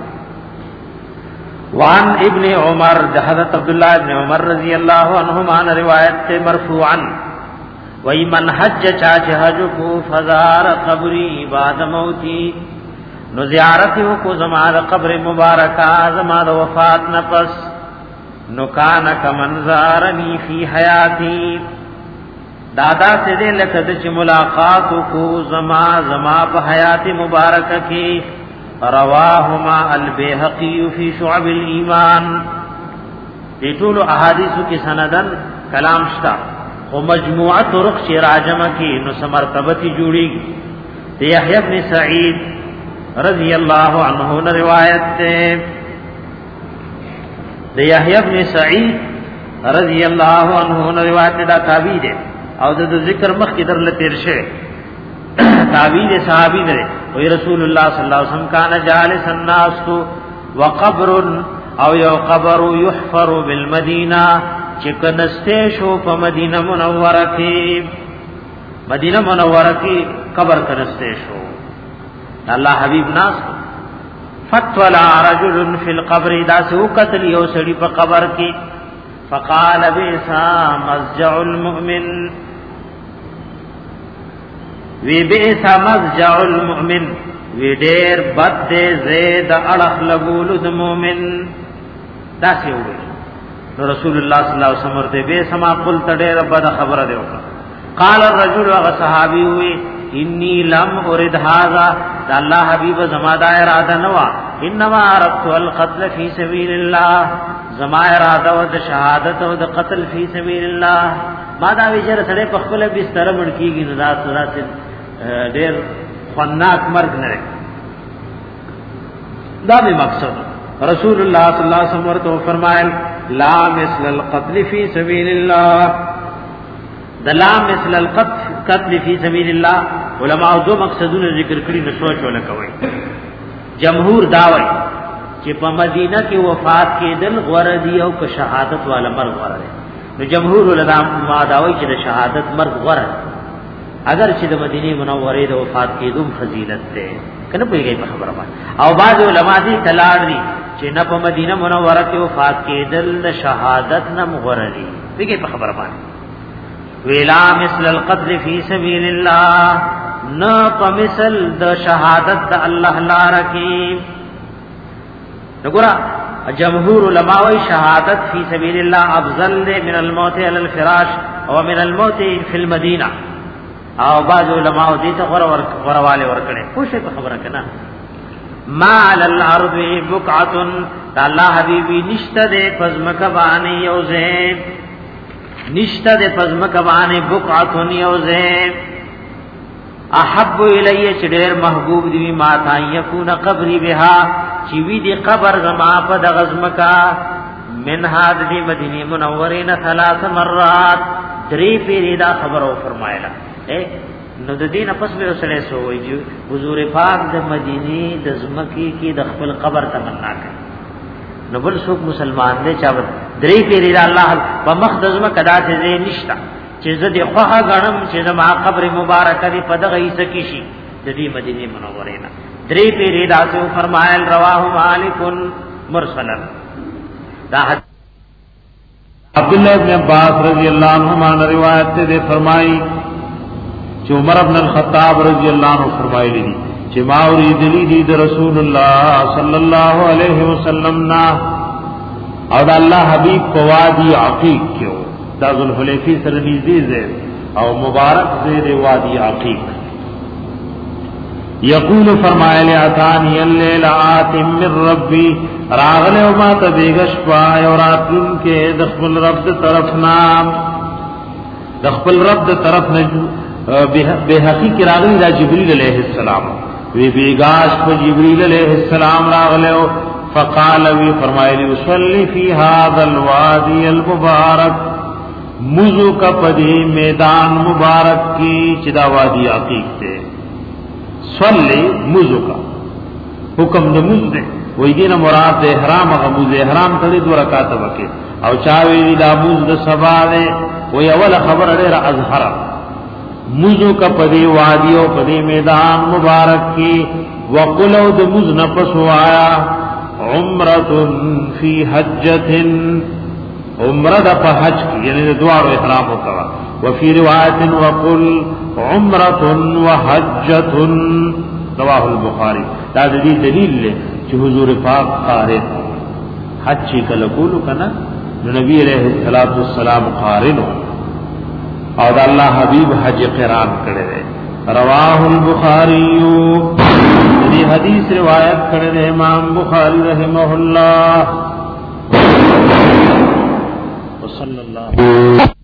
وان ابن عمر حضرت عبد الله ابن عمر رضی الله عنهما روایت سے مرفوعا وای من حج چا چې حج کو فزار قبری بعد موتی نو زیارت کو زما قبر مبارکه زما د وفات نه پس نو کان کمن زارنی فی حیاتی دادا سے دے لکد چ ملاقات کو زما زما په حیات مبارکه کی رواهما البیهقی فی شعب الایمان دې ټول احادیثو کې سندن کلام شتا او مجموعه طرق چې راجمه کې نو سمرتبتی جوړیږي د یحیی بن سعید رضی الله عنه روایت ده د یحیی بن سعید رضی الله عنه روایت دا تابعی ده او د ذکر مخ کی در لتیر شه تابعی ده صحابی ده وی رسول الله صلی الله علیه وسلم کان جالس الناس وقبر او یو قبر یحفر بالمدینه چې کنسته شو په مدینه منوره کې مدینه منوره کې قبر کنسته شو الله حبیب ناس فتولا رجل فی القبر دا سو قتل یو سړی په قبر کې فقال بئسا مزجع المؤمن وی بئسا مزجع المؤمن وی ډیر بد دې زید اڑخ لګول د مؤمن دا سی وی نو رسول الله صلی الله علیه وسلم ورته به سما قل تډیر بد خبره دی وکړه قال الرجل هغه صحابي وی انی لم ارد هذا دا الله حبیب زما دا اراده نوا انما اردت القتل فی سبیل الله زما اراده او د شهادت او د قتل فی سبیل الله ما دا ویجر سره په خپل بستر مړ کیږي نه دا سره ډیر خناک مرګ نه دا به مقصد رسول الله صلی الله علیه وسلم ورته فرمایل لا مثل القتل فی سبیل الله دلا مثل القتل فی سبیل الله علماء دو مقصدونه ذکر کړی نو سوچ ولا کوي جمهور داوی چې په مدینه کې وفات کېدل غوړه دی او که شهادت والا مرګ غوړه دی نو جمهور علماء داوی چې د شهادت مرګ غوړه اگر چې د مدینه منوره د وفات کېدوم فضیلت ده کنه پیږي په خبره باندې او بعض علما دي کلاړ دي چې نه په مدینه منوره کې وفات کېدل د شهادت نه غوړه دی پیږي په خبره باندې ویلا مثل القتل فی سبیل الله نا پمثل د شهادت د الله لار کې وګوره جمهور علماء وی شهادت فی سبیل الله افضل من الموت علی الفراش او من الموت فی المدینه او بعض علماء دې ته غره ورواله ورکړي خوشی په خبره کنا ما علی الارض بقعه الله حبیبی نشته دې پزمکه باندې یوزه نشته د پزمک باندې بقعتون یوزه احب الی چډیر محبوب دی ما تا یکون قبری بها چې وی دی قبر زما په د غزمکا من هاد دی مدینه منوره نه ثلاث مرات درې پیری دا خبرو فرمایلا اے نو د دینه پس به سره سو وی حضور پاک د مدینه د زمکی کې د خپل قبر تمنا کړ نو بل څوک مسلمان دی چا درې پیری الله په مقدس ما کدا ته نشتا چې زه د خوخه غنم چې د ما قبر مبارک دی په دغه ایسه کې شي د دې مدینه منوره نه درې پیری دا څو فرمایل رواه مالک مرسلا دا عبد الله ابن عباس رضی اللہ عنہما نے روایت سے فرمائی چې عمر ابن الخطاب رضی الله عنه فرمایلی دي چې ما اوریدلی دي د رسول الله صلی الله علیه وسلم نا او د الله حبیب په وادي عقیق کې دا ذوالحلیفه سره نږدې او مبارک دې وادي عقیق یقول فرمایلی اتانی اللیل آتم من ربی راغله او ما ته بیگش پای او راتون کې د خپل رب د طرف نام د خپل رب د طرف نه به حقیقت راغلی دا جبرئیل علیہ السلام وی بیگاش په جبرئیل علیہ السلام راغله فقال وی فرمایلی صلی فی هذا الوادی المبارک مزو کا پدی میدان مبارک کی چدا وادی عقیق تے صلی مزو کا حکم د مز دے وی دین مراد دے احرام غموز احرام تلی دو رکعت وکے او چاوی دا مز د سبا دے وی اول خبر دے را ازہر مزو کا پدی وادی او پدی میدان مبارک کی وقلو د مز نفسو آیا عمرۃ فی حجۃ عمرہ دا پا حج کی یعنی دوارو احرام ہوتا وفی روایت وقل عمرۃ وحجۃ رواه البخاری دا دی دلیل لے چی حضور پاک قارن حج چی کلکولو کنا نبی علیہ السلام قارنو او دا اللہ حبیب حج قران کرے دے رواه البخاری دی حدیث روایت کرے دے امام بخاری رحمہ اللہ صلی اللہ